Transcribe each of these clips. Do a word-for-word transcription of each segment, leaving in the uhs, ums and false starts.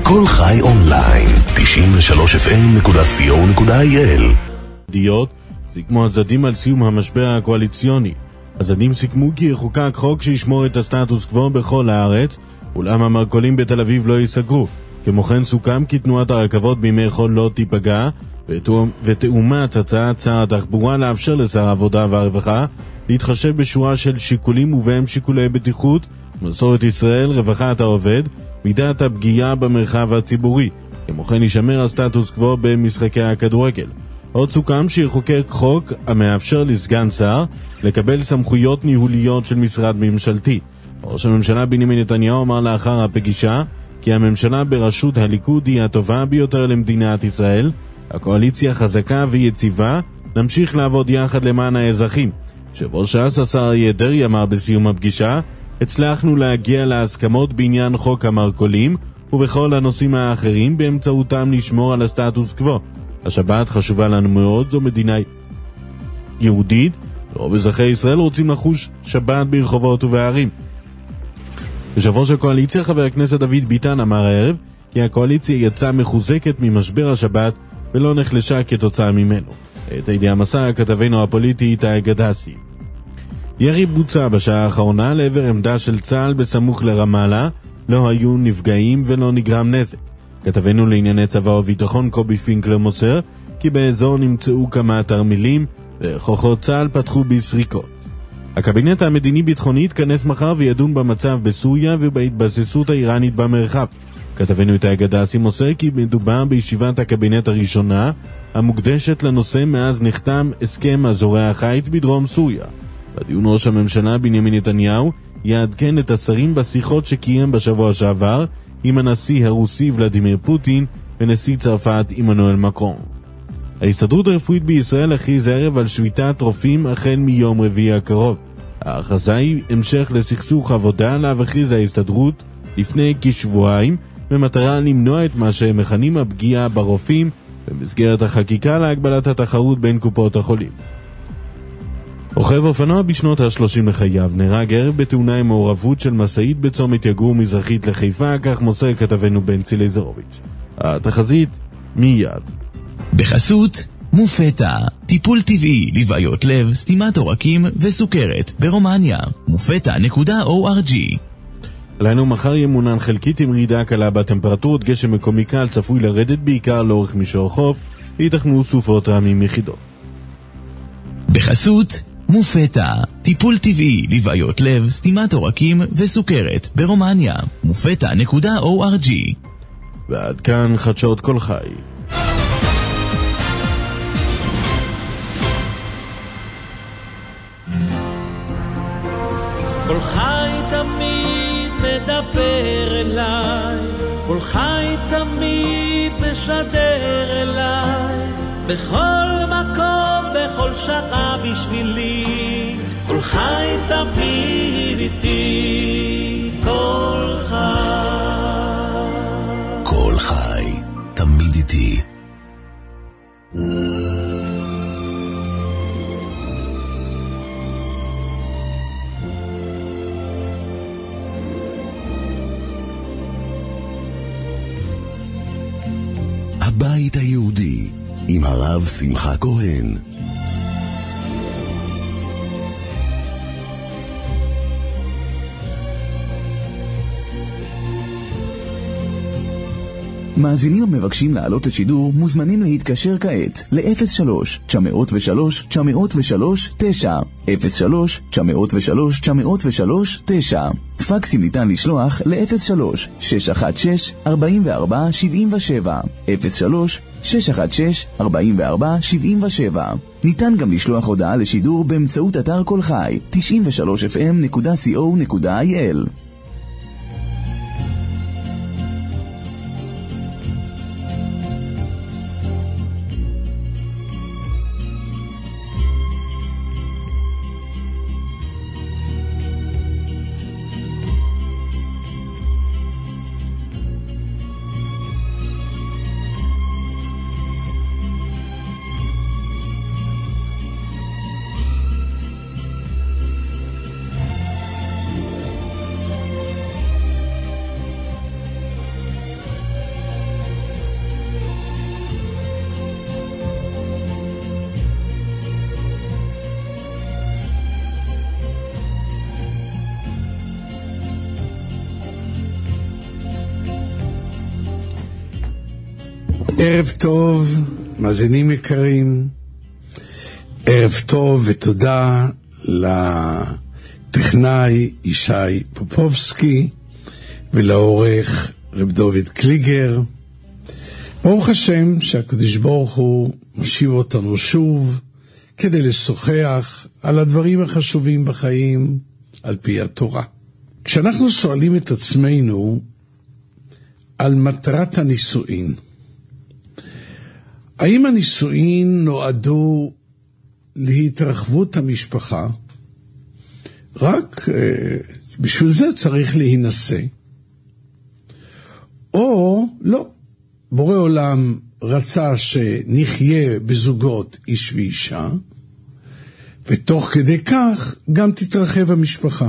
כל חי אונליין, תשעים ושלוש אף אם נקודה סי או נקודה איי אל. דיוט, סיכמו הצדדים על סיום המשבר הקואליציוני. הצדדים סיכמו כי יחוקק חוק שישמור את הסטטוס קוו בכל הארץ, אולם המרכולים בתל אביב לא ייסגרו. כמו כן סוכם כי תנועת הרכבות בימי חול לא תיפגע, ותאומת הצעת שר התחבורה לאפשר לשר העבודה והרווחה להתחשב בשורה של שיקולים ובהם שיקולי בטיחות, מסורת ישראל, רווחת העובד, מידת הפגיעה במרחב הציבורי. כמו כן יישמר הסטטוס קוו במשחקי הכדורגל. עוד סוכם שיחוקק חוק המאפשר לסגן שר לקבל סמכויות ניהוליות של משרד ממשלתי. ראש הממשלה בנימין נתניהו אמר לאחר הפגישה כי הממשלה בראשות הליכוד היא הטובה ביותר למדינת ישראל, הקואליציה חזקה ויציבה, נמשיך לעבוד יחד למען האזרחים. שבו ש"ס השר אריה דרעי אמר בסיום הפגישה, הצלחנו להגיע להסכמות בעניין חוק המרכולים ובכל הנושאים האחרים באמצעותם נשמור על הסטטוס קוו. השבת חשובה לנו מאוד, זו מדינה יהודית, רוב אזרחי ישראל רוצים לחוש שבת ברחובות ובערים. יושב ראש הקואליציה חבר הכנסת דוד ביטן אמר הערב כי הקואליציה יצאה מחוזקת ממשבר השבת ולא נחלשה כתוצאה ממנו. את הידיעה מסע כתבנו הפוליטי איתי גדסי. ירי בוצע בשעה האחרונה לעבר עמדה של צה"ל בסמוך לרמאללה, לא היו נפגעים ולא נגרם נזק. כתבנו לענייני צבא וביטחון קובי פינקלר מוסר כי באזור נמצאו כמה תרמילים וכוחות צה"ל פתחו בסריקות. הקבינט המדיני-ביטחוני יתכנס מחר וידון במצב בסוריה ובהתבססות האיראנית במרחב. כתבנו איתי גדסי מוסר כי מדובר בישיבת הקבינט הראשונה המוקדשת לנושא מאז נחתם הסכם אזורי החיץ בדרום סוריה. בדיון ראש הממשלה בנימין נתניהו יעדכן את השרים בשיחות שקיים בשבוע שעבר עם הנשיא הרוסי ולדימיר פוטין ונשיא צרפת עמנואל מקרון. ההסתדרות הרפואית בישראל הכריז הערב על שביתת רופאים החל מיום רביעי הקרוב. ההכרזה היא המשך לסכסוך עבודה עליו הכריזה ההסתדרות לפני כשבועיים במטרה למנוע את מה שהם מכנים הפגיעה ברופאים במסגרת החקיקה להגבלת התחרות בין קופות החולים. רוכב אופנוע בשנות ה-שלושים לחייו נהרג ערב בתאונה עם מעורבות של מסעית בצומת יגור מזרחית לחיפה, כך מוסר כתבנו בן צילזרוביץ'. התחזית מיד. בחסות מופטה, טיפול טבעי לבעיות לב, סתימת עורקים וסוכרת ברומניה. מופטה נקודה או אר ג'י. עלינו מחר ימונן חלקית עם רעידה קלה בטמפרטורות, גשם מקומי קל צפוי לרדת בעיקר לאורך מישור החוף, ויתכנו סופות רעמים יחידות. בחסות מופטה, טיפול טבעי לבעיות לב, סתימת עורקים וסוכרת ברומניה. מופטה נקודה או אר ג'י. ועד כאן חדשות כל חי. כל חי תמיד מדבר אליי, כל חי תמיד משדר אליי, בכל מקום, בכל שעה בשבילי, כל חי תמיד איתי, כל חי. כל חי תמיד איתי. הבית היהודי עם הרב שמחה כהן. מאזינים המבקשים לעלות לשידור מוזמנים להתקשר כעת ל-אפס שלוש תשע אפס שלוש תשע אפס שלוש תשע אפס שלוש תשע אפס שלוש תשע אפס שלוש תשע. פקסים ניתן לשלוח ל-אפס שלוש שש אחת שש ארבע ארבע שבע שבע אפס שלוש שש אחת שש ארבע ארבע שבע שבע. ניתן גם לשלוח הודעה לשידור באמצעות אתר כל חי תשעים ושלוש אף אם נקודה סי או נקודה איי אל. ערב טוב, מאזינים יקרים, ערב טוב ותודה לטכנאי ישי פופובסקי ולעורך רב דוד קליגר. ברוך השם שהקדוש ברוך הוא משיב אותנו שוב כדי לשוחח על הדברים החשובים בחיים על פי התורה. כשאנחנו שואלים את עצמנו על מטרת הנישואין, האם הנישואין נועדו להתרחבות המשפחה? רק אה, בשביל זה צריך להינשא? או לא, בורא עולם רצה שנחיה בזוגות איש ואישה, ותוך כדי כך גם תתרחב המשפחה.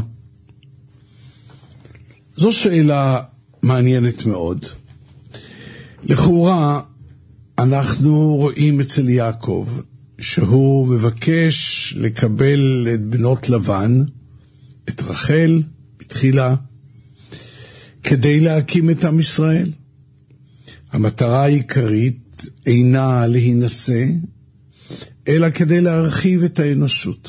זו שאלה מעניינת מאוד. לכאורה אנחנו רואים אצל יעקב שהוא מבקש לקבל את בנות לבן, את רחל בתחילה, כדי להקים את עם ישראל. המטרה העיקרית אינה להינשא, אלא כדי להרחיב את האנושות.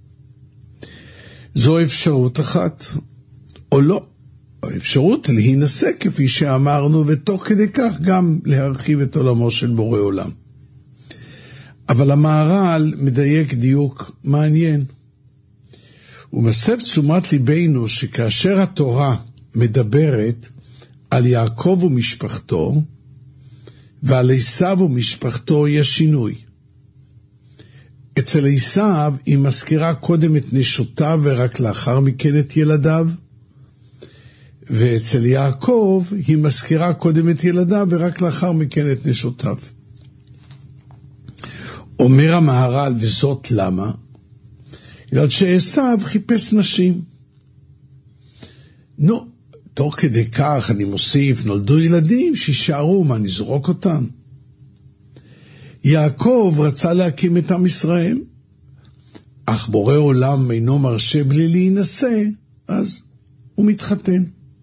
זו אפשרות אחת, או לא. האפשרות להינשא כפי שאמרנו, ותוך כדי כך גם להרחיב את עולמו של בורא עולם. אבל המהר"ל מדייק דיוק מעניין. הוא מסב תשומת ליבנו שכאשר התורה מדברת על יעקב ומשפחתו, ועל עשיו ומשפחתו יש שינוי. אצל עשיו היא מזכירה קודם את נשותיו ורק לאחר מכן את ילדיו, ואצל יעקב היא מזכירה קודם את ילדיו ורק לאחר מכן את נשותיו. אומר המהר"ל, וזאת למה? בגלל שעשיו חיפש נשים. נו, תוך כדי כך אני מוסיף, נולדו ילדים שישארו, מה נזרוק אותם? יעקב רצה להקים את עם ישראל, אך בורא עולם אינו מרשה בלי להינשא, אז הוא מתחתן.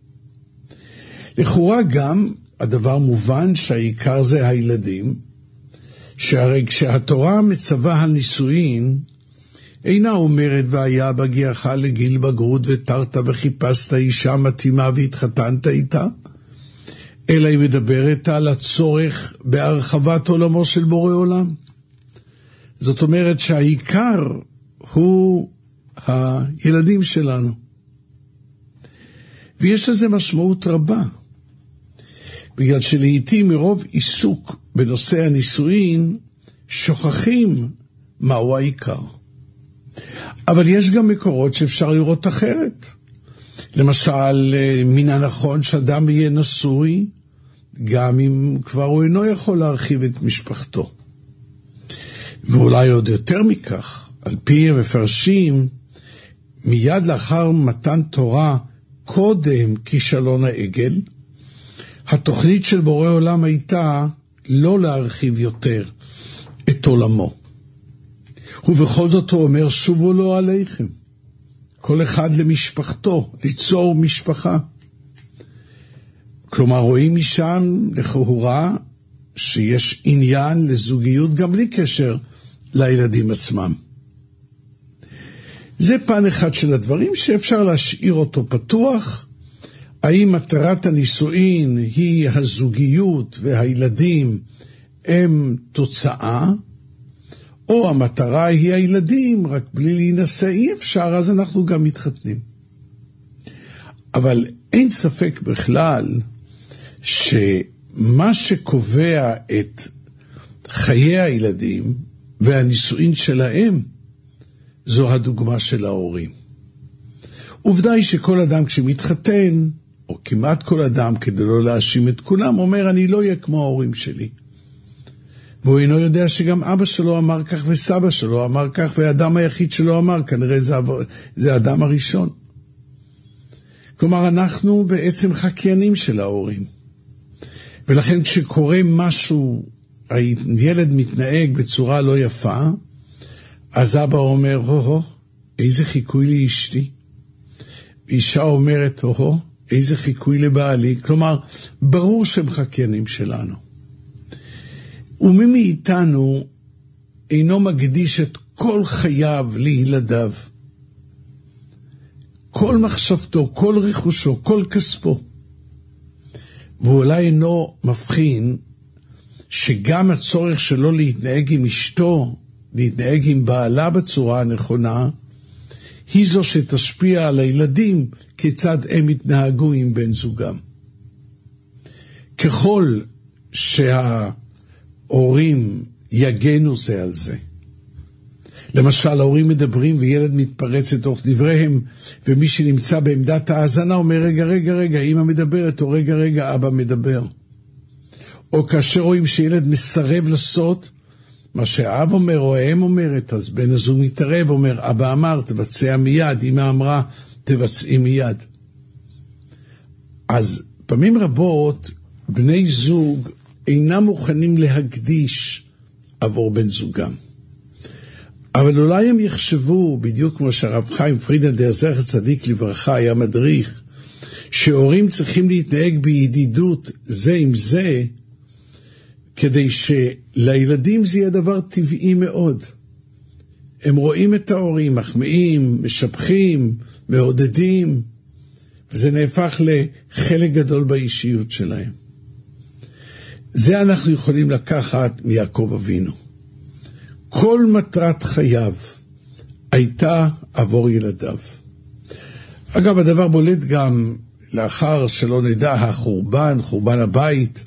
לכאורה גם הדבר מובן שהעיקר זה הילדים, שהרי כשהתורה מצווה על נישואין, אינה אומרת והיה בגיעך לגיל בגרות ותרת וחיפשת אישה מתאימה והתחתנת איתה, אלא היא מדברת על הצורך בהרחבת עולמו של בורא עולם. זאת אומרת שהעיקר הוא הילדים שלנו. ויש לזה משמעות רבה, בגלל שלעיתים מרוב עיסוק בנושא הנישואין שוכחים מהו העיקר. אבל יש גם מקורות שאפשר לראות אחרת. למשל, מן הנכון שאדם יהיה נשוי, גם אם כבר הוא אינו יכול להרחיב את משפחתו. ואולי עוד יותר מכך, על פי המפרשים, מיד לאחר מתן תורה, קודם כישלון העגל, התוכנית של בורא עולם הייתה לא להרחיב יותר את עולמו. ובכל זאת הוא אומר, שובו לו עליכם. כל אחד למשפחתו, ליצור משפחה. כלומר, רואים משם לכאורה שיש עניין לזוגיות גם בלי קשר לילדים עצמם. זה פן אחד של הדברים שאפשר להשאיר אותו פתוח. האם מטרת הנישואין היא הזוגיות והילדים הם תוצאה, או המטרה היא הילדים, רק בלי להינשא אי אפשר, אז אנחנו גם מתחתנים. אבל אין ספק בכלל שמה שקובע את חיי הילדים והנישואין שלהם, זו הדוגמה של ההורים. עובדה היא שכל אדם כשמתחתן, או כמעט כל אדם, כדי לא להאשים את כולם, אומר, אני לא אהיה כמו ההורים שלי. והוא אינו יודע שגם אבא שלו אמר כך וסבא שלו אמר כך, והאדם היחיד שלו אמר, כנראה זה, זה האדם הראשון. כלומר, אנחנו בעצם חקיינים של ההורים. ולכן כשקורה משהו, הילד מתנהג בצורה לא יפה, אז אבא אומר, הו-הו, איזה חיקוי לי אשתי. אישה אומרת, הו-הו, איזה חיקוי לבעלי. כלומר, ברור שהם חקיינים שלנו. ומי מאיתנו אינו מקדיש את כל חייו לילדיו, כל מחשבתו, כל רכושו, כל כספו, ואולי אינו מבחין שגם הצורך שלו להתנהג עם אשתו, להתנהג עם בעלה בצורה הנכונה, היא זו שתשפיע על הילדים כיצד הם יתנהגו עם בן זוגם. ככל שההורים יגנו זה על זה, למשל ההורים מדברים וילד מתפרץ לתוך דבריהם, ומי שנמצא בעמדת ההאזנה אומר רגע רגע רגע, אמא מדברת, או רגע רגע אבא מדבר. או כאשר רואים שילד מסרב לעשות מה שהאב אומר או האם אומרת, אז בן הזוג מתערב, אומר אבא אמר תבצע מיד, אמא אמרה תבצעי מיד. אז פעמים רבות בני זוג אינם מוכנים להקדיש עבור בן זוגם, אבל אולי הם יחשבו, בדיוק כמו שהרב חיים פרידלנדר זכר צדיק לברכה היה מדריך, שהורים צריכים להתנהג בידידות זה עם זה, כדי שלילדים זה יהיה דבר טבעי מאוד. הם רואים את ההורים, מחמיאים, משבחים, מעודדים, וזה נהפך לחלק גדול באישיות שלהם. זה אנחנו יכולים לקחת מיעקב אבינו. כל מטרת חייו הייתה עבור ילדיו. אגב, הדבר בולט גם לאחר שלא נדע החורבן, חורבן הבית,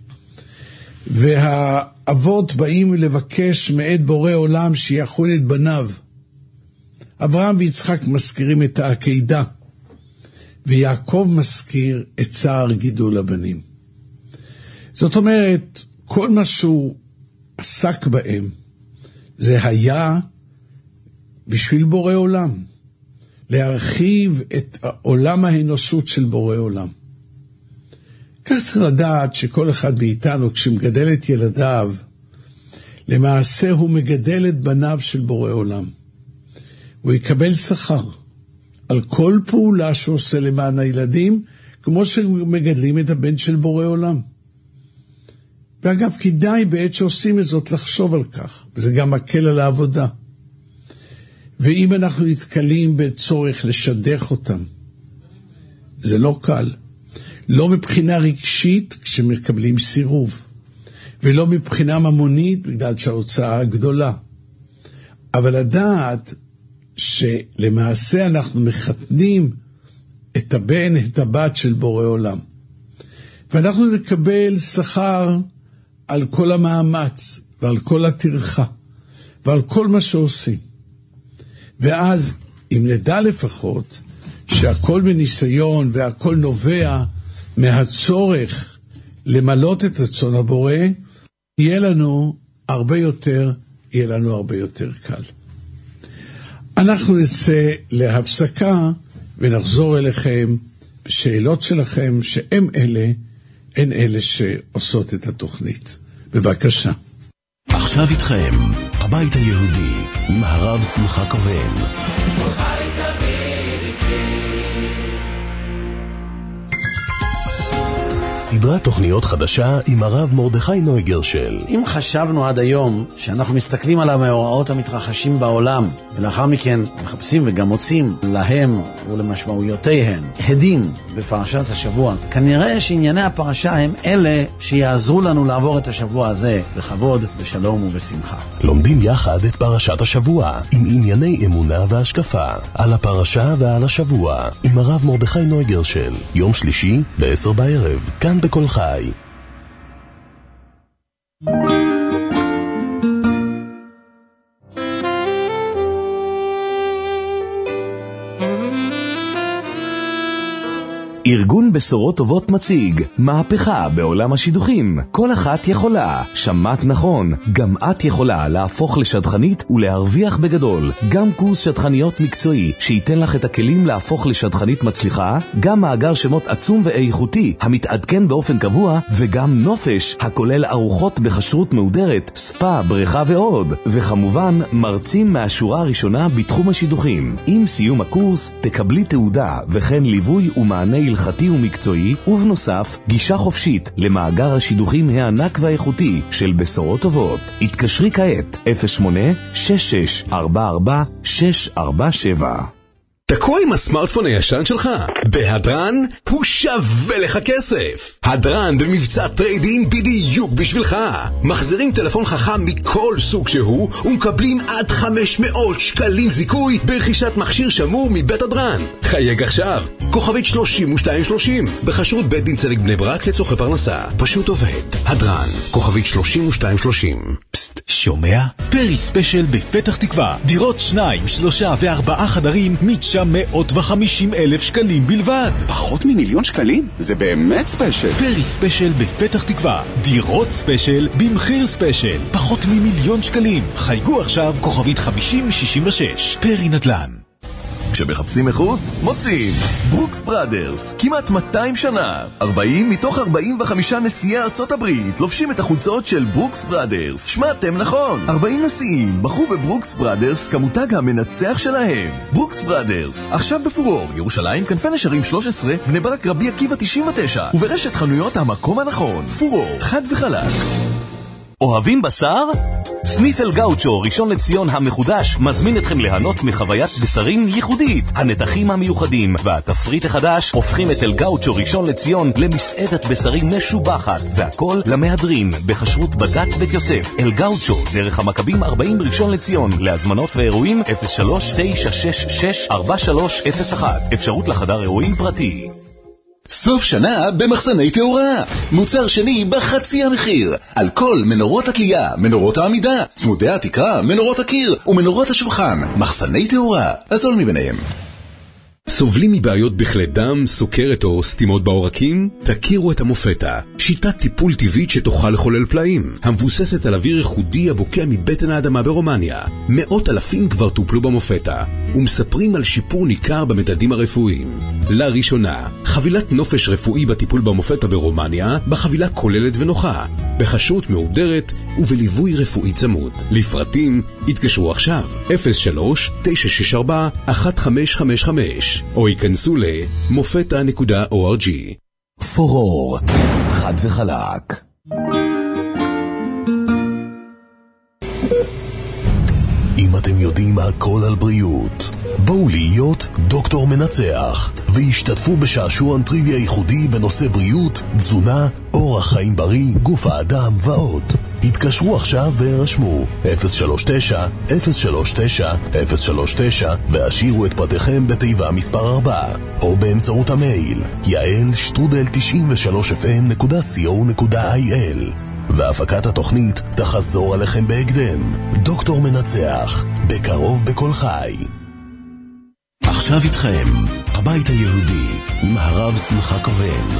והאבות באים לבקש מאת בורא עולם שיחון את בניו. אברהם ויצחק מזכירים את העקידה, ויעקב מזכיר את צער גידול הבנים. זאת אומרת, כל מה שהוא עסק בהם, זה היה בשביל בורא עולם, להרחיב את עולם האנושות של בורא עולם. כך צריך לדעת שכל אחד מאיתנו, כשמגדל את ילדיו, למעשה הוא מגדל את בניו של בורא עולם. הוא יקבל שכר על כל פעולה שהוא עושה למען הילדים, כמו שמגדלים את הבן של בורא עולם. ואגב, כדאי בעת שעושים את זאת לחשוב על כך, וזה גם מקל על העבודה. ואם אנחנו נתקלים בצורך לשדך אותם, זה לא קל. לא מבחינה רגשית כשמקבלים סירוב, ולא מבחינה ממונית בגלל שההוצאה גדולה. אבל לדעת שלמעשה אנחנו מחתנים את הבן, את הבת של בורא עולם. ואנחנו נקבל שכר על כל המאמץ, ועל כל התרחה, ועל כל מה שעושים. ואז, אם נדע לפחות, שהכל בניסיון והכל נובע מהצורך למלות את רצון הבורא, יהיה לנו הרבה יותר, יהיה לנו הרבה יותר קל. אנחנו נצא להפסקה ונחזור אליכם בשאלות שלכם, שהם אלה, הן אלה שעושות את התוכנית. בבקשה. עכשיו איתכם, הבית היהודי, עם הרב שמחה כהן. סדרת תוכניות חדשה עם הרב מרדכי נוי גרשל. אם חשבנו עד היום שאנחנו מסתכלים על המאורעות המתרחשים בעולם, ולאחר מכן מחפשים וגם מוצאים להם ולמשמעויותיהם הדים בפרשת השבוע, כנראה שענייני הפרשה הם אלה שיעזרו לנו לעבור את השבוע הזה בכבוד, בשלום ובשמחה. לומדים יחד את פרשת השבוע עם ענייני אמונה והשקפה על הפרשה ועל השבוע עם הרב מרדכי נוי גרשל, יום שלישי בעשר בערב, כאן בכל חי. ארגון בשורות טובות מציג מהפכה בעולם השידוכים. כל אחת יכולה. שמעת נכון, גם את יכולה להפוך לשדכנית ולהרוויח בגדול. גם קורס שדכניות מקצועי שייתן לך את הכלים להפוך לשדכנית מצליחה, גם מאגר שמות עצום ואיכותי המתעדכן באופן קבוע, וגם נופש הכולל ארוחות בכשרות מהודרת, ספה, בריכה ועוד. וכמובן מרצים מהשורה הראשונה בתחום השידוכים. עם סיום הקורס תקבלי תעודה וכן ליווי ומענה הלכתי ומקצועי, ובנוסף, גישה חופשית למאגר השידוכים הענק והאיכותי של בשורות טובות. התקשרי כעת אפס שמונה שש שש ארבע ארבע שש ארבע שבע. תקוע עם הסמארטפון הישן שלך? בהדרן הוא שווה לך כסף. הדרן במבצע טריידין בדיוק בשבילך. מחזירים טלפון חכם מכל סוג שהוא ומקבלים עד חמש מאות שקלים זיכוי ברכישת מכשיר שמור מבית הדרן. חייג עכשיו, כוכבית שלושים ושתיים שלושים, בחשרות בית דין צדק בני ברק לצורכי פרנסה. פשוט עובד. הדרן, כוכבית שלושים ושתיים שלושים. פסט, שומע? פרי ספיישל בפתח תקווה. דירות שניים, שלושה וארבעה חדרים מתשע מאות וחמישים אלף שקלים בלבד. פחות ממיליון שקלים? זה באמת ספיישל. פרי ספיישל בפתח תקווה. דירות ספיישל במחיר ספיישל. פחות ממיליון שקלים. חייגו עכשיו כוכבית חמישים שישים ושש. פרי נדל"ן. כשמחפשים איכות, מוצאים. ברוקס בראדרס, כמעט מאתיים שנה. ארבעים מתוך ארבעים וחמישה נשיאי ארצות הברית לובשים את החולצות של ברוקס בראדרס. שמעתם נכון. ארבעים נשיאים בחרו בברוקס בראדרס כמותג המנצח שלהם. ברוקס בראדרס, עכשיו בפורור, ירושלים, כנפי נשרים שלוש עשרה, בני ברק רבי עקיבא תשעים ותשע, וברשת חנויות המקום הנכון. פורור, חד וחלק. אוהבים בשר? סניף אל גאוצ'ו ראשון לציון המחודש מזמין אתכם ליהנות מחוויית בשרים ייחודית. הנתחים המיוחדים והתפריט החדש הופכים את אל גאוצ'ו ראשון לציון למסעדת בשרים משובחת, והכל למהדרין בחשרות בגץ בית יוסף. אל גאוצ'ו, דרך המכבים ארבעים ראשון לציון. להזמנות ואירועים אפס שלוש תשע שש שש ארבע שלוש אפס אחת. אפשרות לחדר אירועים פרטי. סוף שנה במחסני תאורה, מוצר שני בחצי המחיר, על כל מנורות התלייה, מנורות העמידה, צמודי התקרה, מנורות הקיר ומנורות השולחן. מחסני תאורה, הזול מביניהם. סובלים מבעיות בכלי דם, סוכרת או סתימות בעורקים? תכירו את המופטה, שיטת טיפול טבעית שתוכל לחולל פלאים, המבוססת על אוויר ייחודי הבוקע מבטן האדמה ברומניה. מאות אלפים כבר טופלו במופטה, ומספרים על שיפור ניכר במדדים הרפואיים. לראשונה, חבילת נופש רפואי בטיפול במופטה ברומניה, בחבילה כוללת ונוחה, בחשרות מהודרת ובליווי רפואי צמוד. לפרטים, התקשרו עכשיו, אפס שלוש תשע שש ארבע אחת חמש חמש חמש, או ייכנסו ל-מופטה נקודה או אר ג'י. פורור, חד וחלק. אם אתם יודעים הכל על בריאות, בואו להיות דוקטור מנצח והשתתפו בשעשועון טריוויה ייחודי בנושא בריאות, תזונה, אורח חיים בריא, גוף האדם ועוד. התקשרו עכשיו ורשמו אפס שלוש תשע אפס שלוש תשע אפס שלוש תשע והשאירו את פרטיכם בתיבה מספר ארבע, או באמצעות המייל יעל שטרודל תשעים ושלוש אף אם נקודה סי או נקודה איי אל. והפקת התוכנית תחזור עליכם בהקדם. דוקטור מנצח, בקרוב בכל חי. עכשיו איתכם הבית היהודי עם הרב שמחה כהן.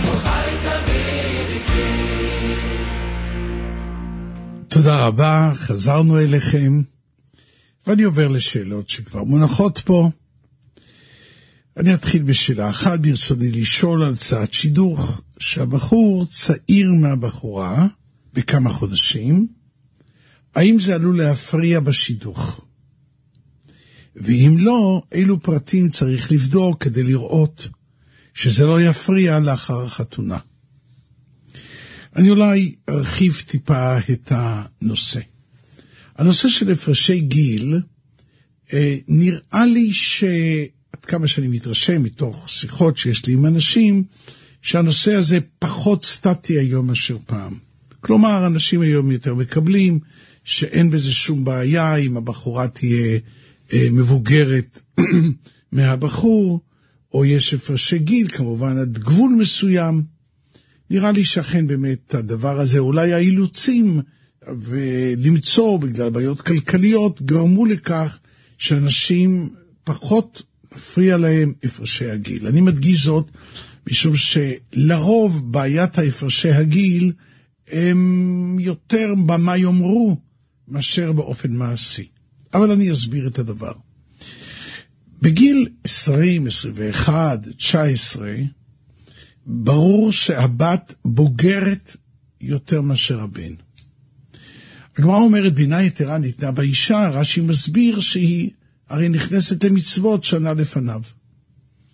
תודה רבה, חזרנו אליכם, ואני עובר לשאלות שכבר מונחות פה. אני אתחיל בשאלה אחת. ברצוני לשאול על צעת שידוך שהבחור צעיר מהבחורה בכמה חודשים, האם זה עלול להפריע בשידוך? ואם לא, אילו פרטים צריך לבדוק כדי לראות שזה לא יפריע לאחר החתונה? אני אולי ארחיב טיפה את הנושא. הנושא של הפרשי גיל, נראה לי שעד כמה שאני מתרשם מתוך שיחות שיש לי עם אנשים, שהנושא הזה פחות סטטי היום מאשר פעם. כלומר, אנשים היום יותר מקבלים שאין בזה שום בעיה אם הבחורה תהיה מבוגרת מהבחור, או יש הפרשי גיל, כמובן עד גבול מסוים. נראה לי שאכן באמת הדבר הזה, אולי האילוצים ולמצוא בגלל בעיות כלכליות, גרמו לכך שאנשים פחות מפריע להם הפרשי הגיל. אני מדגיש זאת, משום שלרוב בעיית ההפרשי הגיל הם יותר במה יאמרו מאשר באופן מעשי. אבל אני אסביר את הדבר. בגיל עשרים, עשרים ואחת, תשע עשרה, ברור שהבת בוגרת יותר מאשר הבן. הגמרא אומרת, בינה יתרה ניתנה באישה, רש"י מסביר שהיא הרי נכנסת למצוות שנה לפניו.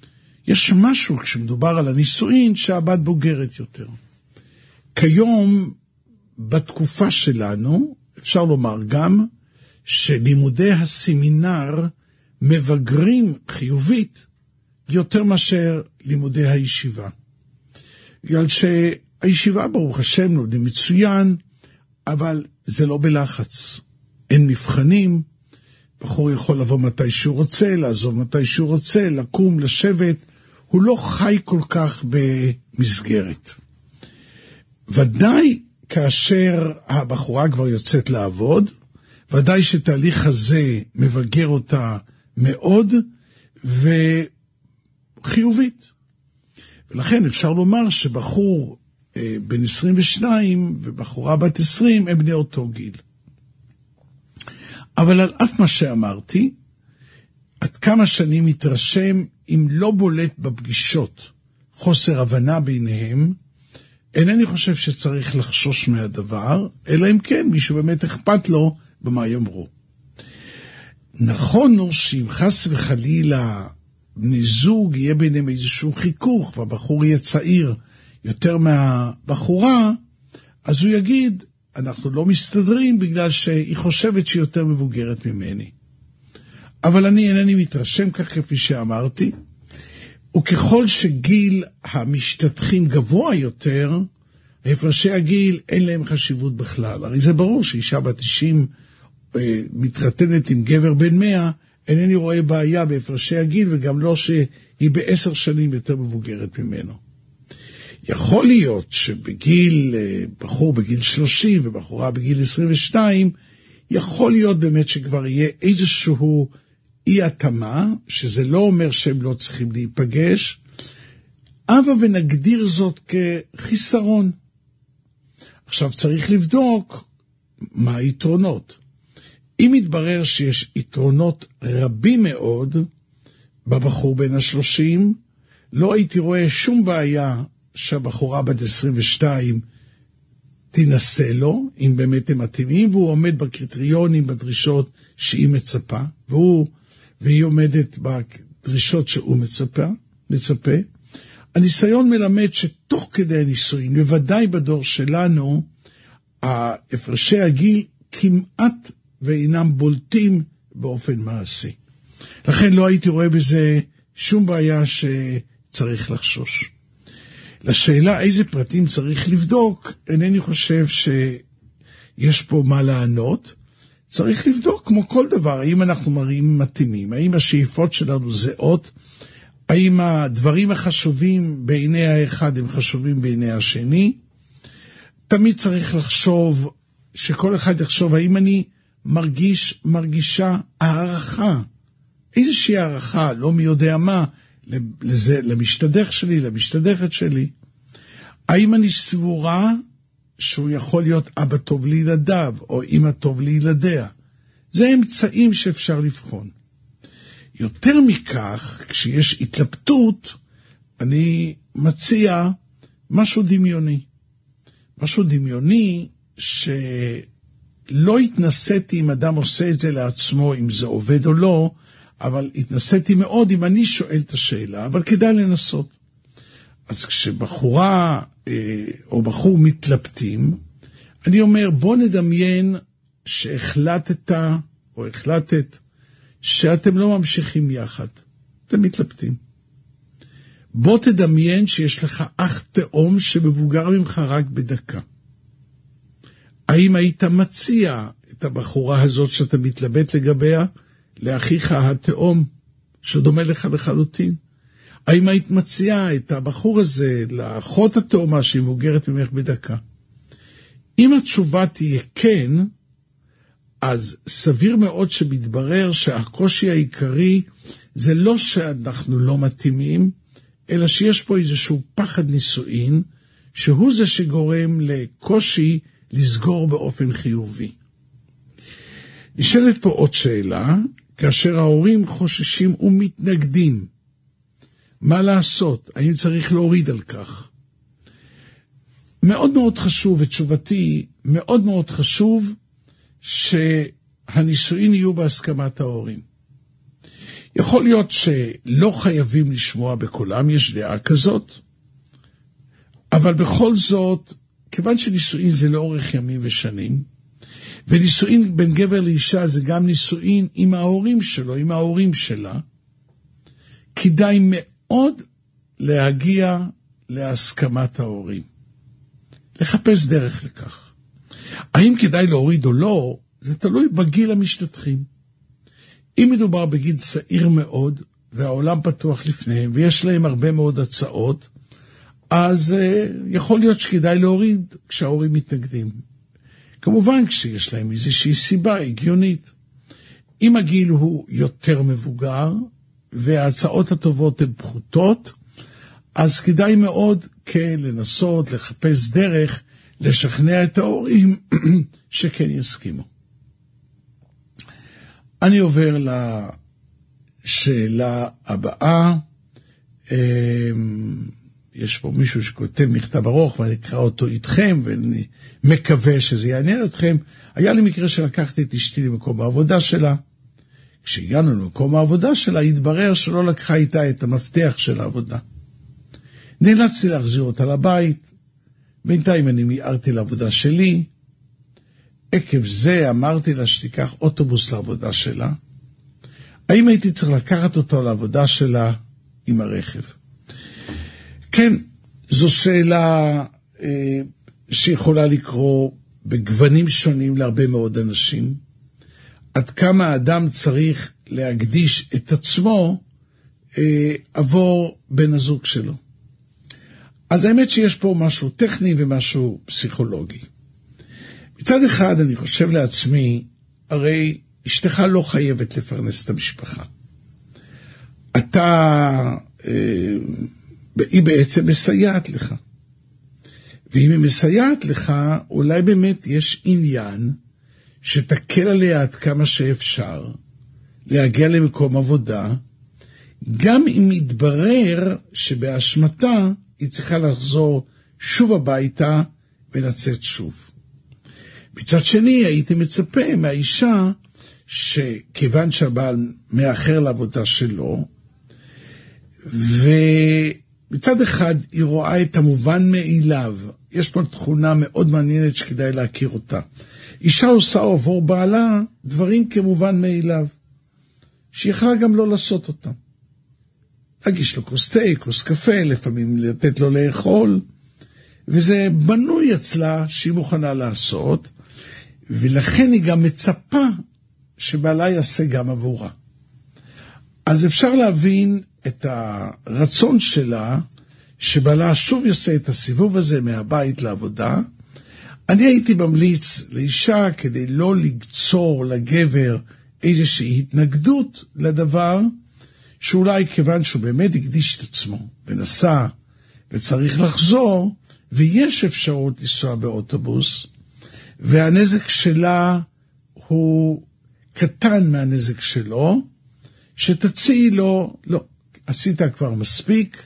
יש משהו כשמדובר על הנישואין שהבת בוגרת יותר. כיום, בתקופה שלנו, אפשר לומר גם שלימודי הסמינר מבגרים חיובית יותר מאשר לימודי הישיבה. בגלל שהישיבה ברוך השם לומדים מצוין, אבל זה לא בלחץ. אין מבחנים, בחור יכול לבוא מתי שהוא רוצה, לעזוב מתי שהוא רוצה, לקום, לשבת, הוא לא חי כל כך במסגרת. ודאי כאשר הבחורה כבר יוצאת לעבוד, ודאי שתהליך הזה מבגר אותה מאוד וחיובית. ולכן אפשר לומר שבחור אה, בן עשרים ושתיים ובחורה בת עשרים הם בני אותו גיל. אבל על אף מה שאמרתי, עד כמה שאני מתרשם, אם לא בולט בפגישות חוסר הבנה ביניהם, אינני חושב שצריך לחשוש מהדבר, אלא אם כן מישהו באמת אכפת לו במה יאמרו. נכון הוא שאם חס וחלילה בני זוג יהיה ביניהם איזשהו חיכוך, והבחור יהיה צעיר יותר מהבחורה, אז הוא יגיד, אנחנו לא מסתדרים בגלל שהיא חושבת שהיא יותר מבוגרת ממני. אבל אני אינני מתרשם כך כפי שאמרתי, וככל שגיל המשתתחים גבוה יותר, הפרשי הגיל אין להם חשיבות בכלל. הרי זה ברור שאישה בת תשעים אה, מתחתנת עם גבר בן מאה, אינני רואה בעיה בהפרשי הגיל, וגם לא שהיא בעשר שנים יותר מבוגרת ממנו. יכול להיות שבגיל, בחור בגיל שלושים ובחורה בגיל עשרים ושתיים, יכול להיות באמת שכבר יהיה איזשהו אי התאמה, שזה לא אומר שהם לא צריכים להיפגש, אבל ונגדיר זאת כחיסרון. עכשיו צריך לבדוק מה היתרונות. אם יתברר שיש יתרונות רבים מאוד בבחור בין השלושים, לא הייתי רואה שום בעיה שהבחורה בת עשרים ושתיים תנסה לו, אם באמת הם מתאימים, והוא עומד בקריטריונים, בדרישות שהיא מצפה, והוא, והיא עומדת בדרישות שהוא מצפה, מצפה. הניסיון מלמד שתוך כדי הניסויים, בוודאי בדור שלנו, הפרשי הגיל כמעט ואינם בולטים באופן מעשי. לכן לא הייתי רואה בזה שום בעיה שצריך לחשוש. לשאלה איזה פרטים צריך לבדוק, אינני חושב שיש פה מה לענות. צריך לבדוק כמו כל דבר, האם אנחנו מראים מתאימים, האם השאיפות שלנו זהות, האם הדברים החשובים בעיני האחד הם חשובים בעיני השני. תמיד צריך לחשוב, שכל אחד יחשוב, האם אני מרגיש, מרגישה הערכה, איזושהי הערכה, לא מי יודע מה, לזה, למשתדך שלי, למשתדכת שלי. האם אני סבורה שהוא יכול להיות אבא טוב לילדיו, או אמא טוב לילדיה? זה אמצעים שאפשר לבחון. יותר מכך, כשיש התלבטות, אני מציע משהו דמיוני. משהו דמיוני שלא התנסיתי אם אדם עושה את זה לעצמו, אם זה עובד או לא, אבל התנסיתי מאוד אם אני שואל את השאלה, אבל כדאי לנסות. אז כשבחורה אה, או בחור מתלבטים, אני אומר, בוא נדמיין שהחלטת או החלטת שאתם לא ממשיכים יחד, אתם מתלבטים. בוא תדמיין שיש לך אח תאום שמבוגר ממך רק בדקה. האם היית מציע את הבחורה הזאת שאתה מתלבט לגביה, לאחיך התאום שדומה לך לחלוטין? האם היית מציעה את הבחור הזה לאחות התאומה שהיא מבוגרת ממך בדקה? אם התשובה תהיה כן, אז סביר מאוד שמתברר שהקושי העיקרי זה לא שאנחנו לא מתאימים, אלא שיש פה איזשהו פחד נישואין, שהוא זה שגורם לקושי לסגור באופן חיובי. נשאלת פה עוד שאלה, כאשר ההורים חוששים ומתנגדים, מה לעשות? האם צריך להוריד על כך? מאוד מאוד חשוב, ותשובתי מאוד מאוד חשוב, שהנישואין יהיו בהסכמת ההורים. יכול להיות שלא חייבים לשמוע בקולם, יש דעה כזאת, אבל בכל זאת, כיוון שנישואין זה לאורך ימים ושנים, ונישואין בין גבר לאישה זה גם נישואין עם ההורים שלו, עם ההורים שלה, כדאי מאוד להגיע להסכמת ההורים. לחפש דרך לכך. האם כדאי להוריד או לא, זה תלוי בגיל המשתתחים. אם מדובר בגיל צעיר מאוד, והעולם פתוח לפניהם, ויש להם הרבה מאוד הצעות, אז uh, יכול להיות שכדאי להוריד כשההורים מתנגדים. כמובן כשיש להם איזושהי סיבה הגיונית. אם הגיל הוא יותר מבוגר, וההצעות הטובות הן פחותות, אז כדאי מאוד כן לנסות, לחפש דרך, לשכנע את ההורים שכן יסכימו. אני עובר לשאלה הבאה. יש פה מישהו שכותב מכתב ארוך, ואני אקרא אותו איתכם, ואני מקווה שזה יעניין אתכם. היה לי מקרה שלקחתי את אשתי למקום העבודה שלה. כשהגענו למקום העבודה שלה, התברר שלא לקחה איתה את המפתח של העבודה. נאלצתי להחזיר אותה לבית. בינתיים אני מיהרתי לעבודה שלי. עקב זה אמרתי לה שתיקח אוטובוס לעבודה שלה. האם הייתי צריך לקחת אותו לעבודה שלה עם הרכב? כן, זו שאלה אה, שיכולה לקרוא בגוונים שונים להרבה מאוד אנשים. עד כמה האדם צריך להקדיש את עצמו אה, עבור בן הזוג שלו. אז האמת שיש פה משהו טכני ומשהו פסיכולוגי. מצד אחד אני חושב לעצמי, הרי אשתך לא חייבת לפרנס את המשפחה. אתה, אה, היא בעצם מסייעת לך. ואם היא מסייעת לך, אולי באמת יש עניין שתקל עליה עד כמה שאפשר, להגיע למקום עבודה, גם אם יתברר שבאשמתה היא צריכה לחזור שוב הביתה ולצאת שוב. מצד שני, הייתי מצפה מהאישה שכיוון שהבעל מאחר לעבודה שלו, ומצד אחד היא רואה את המובן מאליו, יש פה תכונה מאוד מעניינת שכדאי להכיר אותה. אישה עושה עבור בעלה דברים כמובן מאליו, שיכולה גם לא לעשות אותם. להגיש לו כוס תה, כוס קפה, לפעמים לתת לו לאכול, וזה בנוי אצלה שהיא מוכנה לעשות, ולכן היא גם מצפה שבעלה יעשה גם עבורה. אז אפשר להבין את הרצון שלה, שבעלה שוב יעשה את הסיבוב הזה מהבית לעבודה. אני הייתי ממליץ לאישה כדי לא לגצור לגבר איזושהי התנגדות לדבר, שאולי כיוון שהוא באמת הקדיש את עצמו ונסע וצריך לחזור, ויש אפשרות לנסוע באוטובוס, והנזק שלה הוא קטן מהנזק שלו, שתציעי לו, לא, עשית כבר מספיק,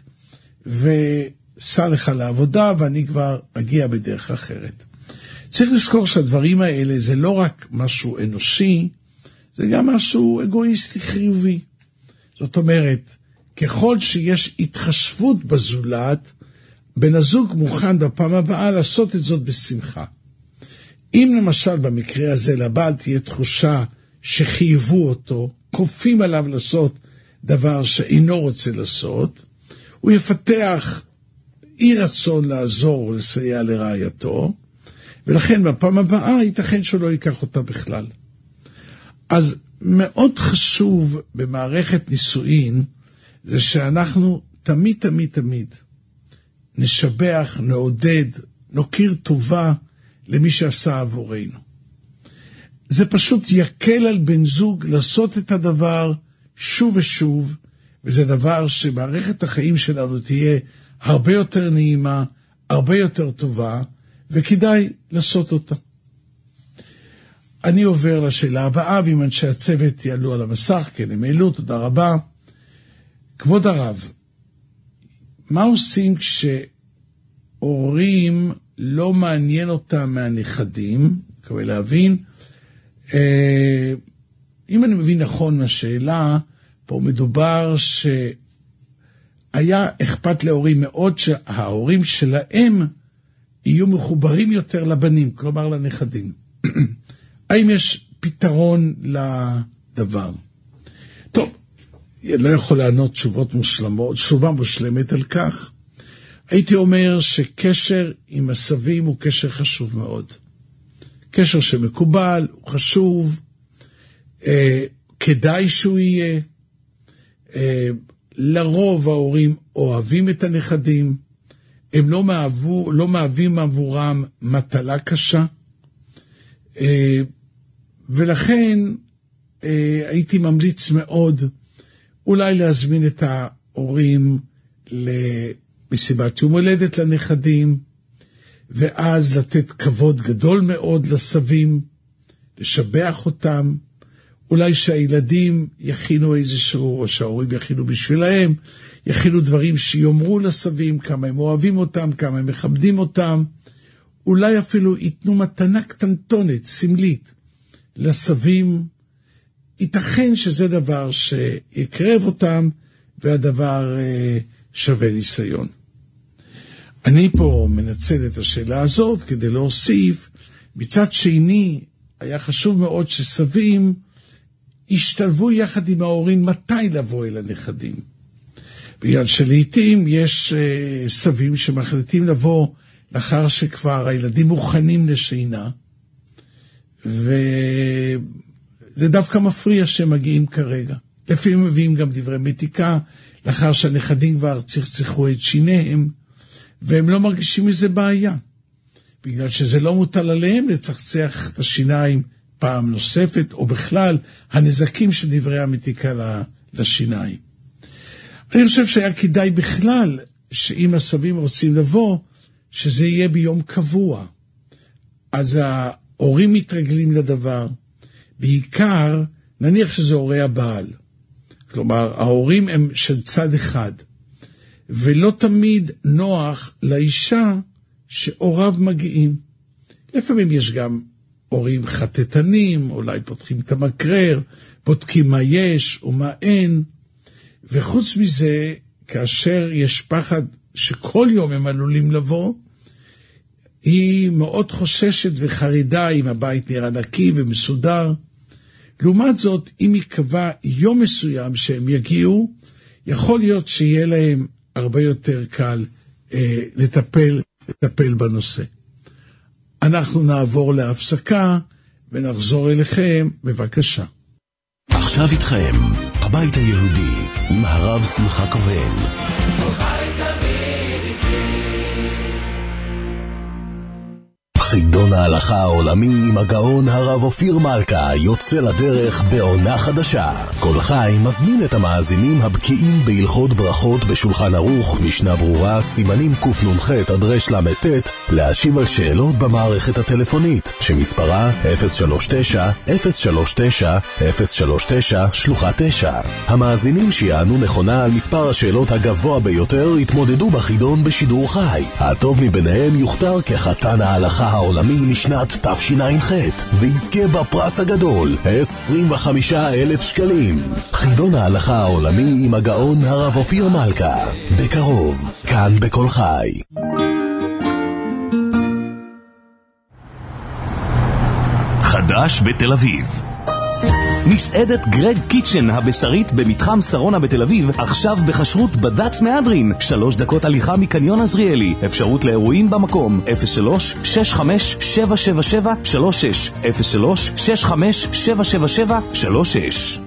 וסע לך לעבודה, ואני כבר אגיע בדרך אחרת. צריך לזכור שהדברים האלה זה לא רק משהו אנושי, זה גם משהו אגואיסטי חיובי. זאת אומרת, ככל שיש התחשבות בזולת, בן הזוג מוכן בפעם הבאה לעשות את זאת בשמחה. אם למשל במקרה הזה לבעל תהיה תחושה שחייבו אותו, כופים עליו לעשות דבר שאינו רוצה לעשות, הוא יפתח אי רצון לעזור ולסייע לרעייתו, ולכן בפעם הבאה ייתכן שלא ייקח אותה בכלל. אז מאוד חשוב במערכת נישואין, זה שאנחנו תמיד תמיד תמיד נשבח, נעודד, נוקיר טובה למי שעשה עבורנו. זה פשוט יקל על בן זוג לעשות את הדבר שוב ושוב, וזה דבר שמערכת החיים שלנו תהיה הרבה יותר נעימה, הרבה יותר טובה, וכדאי לעשות אותה. אני עובר לשאלה הבאה, ואם אנשי הצוות יעלו על המסך, כן, הם העלו, תודה רבה. כבוד הרב, מה עושים כשהורים לא מעניין אותם מהנכדים? כדי להבין, אם אני מבין נכון מהשאלה, פה מדובר שהיה אכפת להורים מאוד שההורים שלהם יהיו מחוברים יותר לבנים, כלומר לנכדים. האם יש פתרון לדבר? טוב, לא יכול לענות תשובות מושלמות, תשובה מושלמת על כך. הייתי אומר שקשר עם הסבים הוא קשר חשוב מאוד. קשר שמקובל, הוא חשוב, אה, כדאי שהוא יהיה. אה, לרוב ההורים אוהבים את הנכדים, הם לא, מהוו, לא מהווים עבורם מטלה קשה, אה, ולכן אה, הייתי ממליץ מאוד אולי להזמין את ההורים למסיבת יום הולדת לנכדים, ואז לתת כבוד גדול מאוד לסבים, לשבח אותם, אולי שהילדים יכינו איזשהו, או שההורים יכינו בשבילהם, יכינו דברים שיאמרו לסבים, כמה הם אוהבים אותם, כמה הם מכבדים אותם, אולי אפילו ייתנו מתנה קטנטונת, סמלית, לסבים. ייתכן שזה דבר שיקרב אותם, והדבר שווה ניסיון. אני פה מנצל את השאלה הזאת כדי להוסיף, מצד שני, היה חשוב מאוד שסבים השתלבו יחד עם ההורים מתי לבוא אל הנכדים. בגלל שלעיתים יש uh, סבים שמחליטים לבוא לאחר שכבר הילדים מוכנים לשינה, וזה דווקא מפריע שהם מגיעים כרגע. לפעמים מביאים גם דברי מתיקה, לאחר שהנכדים כבר צחצחו את שיניהם, והם לא מרגישים מזה בעיה, בגלל שזה לא מוטל עליהם לצחצח את השיניים פעם נוספת, או בכלל הנזקים של דברי המתיקה לשיניים. אני חושב שהיה כדאי בכלל, שאם הסבים רוצים לבוא, שזה יהיה ביום קבוע. אז ההורים מתרגלים לדבר, בעיקר נניח שזה הורי הבעל. כלומר, ההורים הם של צד אחד, ולא תמיד נוח לאישה שהוריו מגיעים. לפעמים יש גם הורים חטטנים, אולי פותחים את המקרר, בודקים מה יש ומה אין, וחוץ מזה, כאשר יש פחד שכל יום הם עלולים לבוא, היא מאוד חוששת וחרידה אם הבית נראה נקי ומסודר. לעומת זאת, אם יקבע יום מסוים שהם יגיעו, יכול להיות שיהיה להם הרבה יותר קל אה, לטפל, לטפל בנושא. אנחנו נעבור להפסקה ונחזור אליכם, בבקשה. עכשיו איתכם, הבית היהודי, עם הרב שמחה כהן. חידון ההלכה העולמי עם הגאון הרב אופיר מלכה יוצא לדרך בעונה חדשה. כל חי מזמין את המאזינים הבקיעים בהלכות ברכות בשולחן ערוך, משנה ברורה, סימנים קנ"ח עד רל"ט, להשיב על שאלות במערכת הטלפונית, שמספרה אפס שלוש תשע אפס שלוש תשע אפס שלוש תשע שלוחה תשע. המאזינים שיענו נכונה על מספר השאלות הגבוה ביותר יתמודדו בחידון בשידור חי. הטוב מביניהם יוכתר כחתן ההלכה העולמי לשנת תשע"ח, ויזכה בפרס הגדול, עשרים וחמישה אלף שקלים. חידון ההלכה העולמי עם הגאון הרב אופיר מלכה, בקרוב, כאן בכל חי. חדש בתל אביב, מסעדת גרג קיצ'ן הבשרית במתחם שרונה בתל אביב, עכשיו בחשרות בד"ץ מהדרין, שלוש דקות הליכה מקניון עזריאלי. אפשרות לאירועים במקום אפס שלוש שש חמש שבע שבע שבע שלוש שש אפס שלוש שש חמש שבע שבע שבע שלוש שש.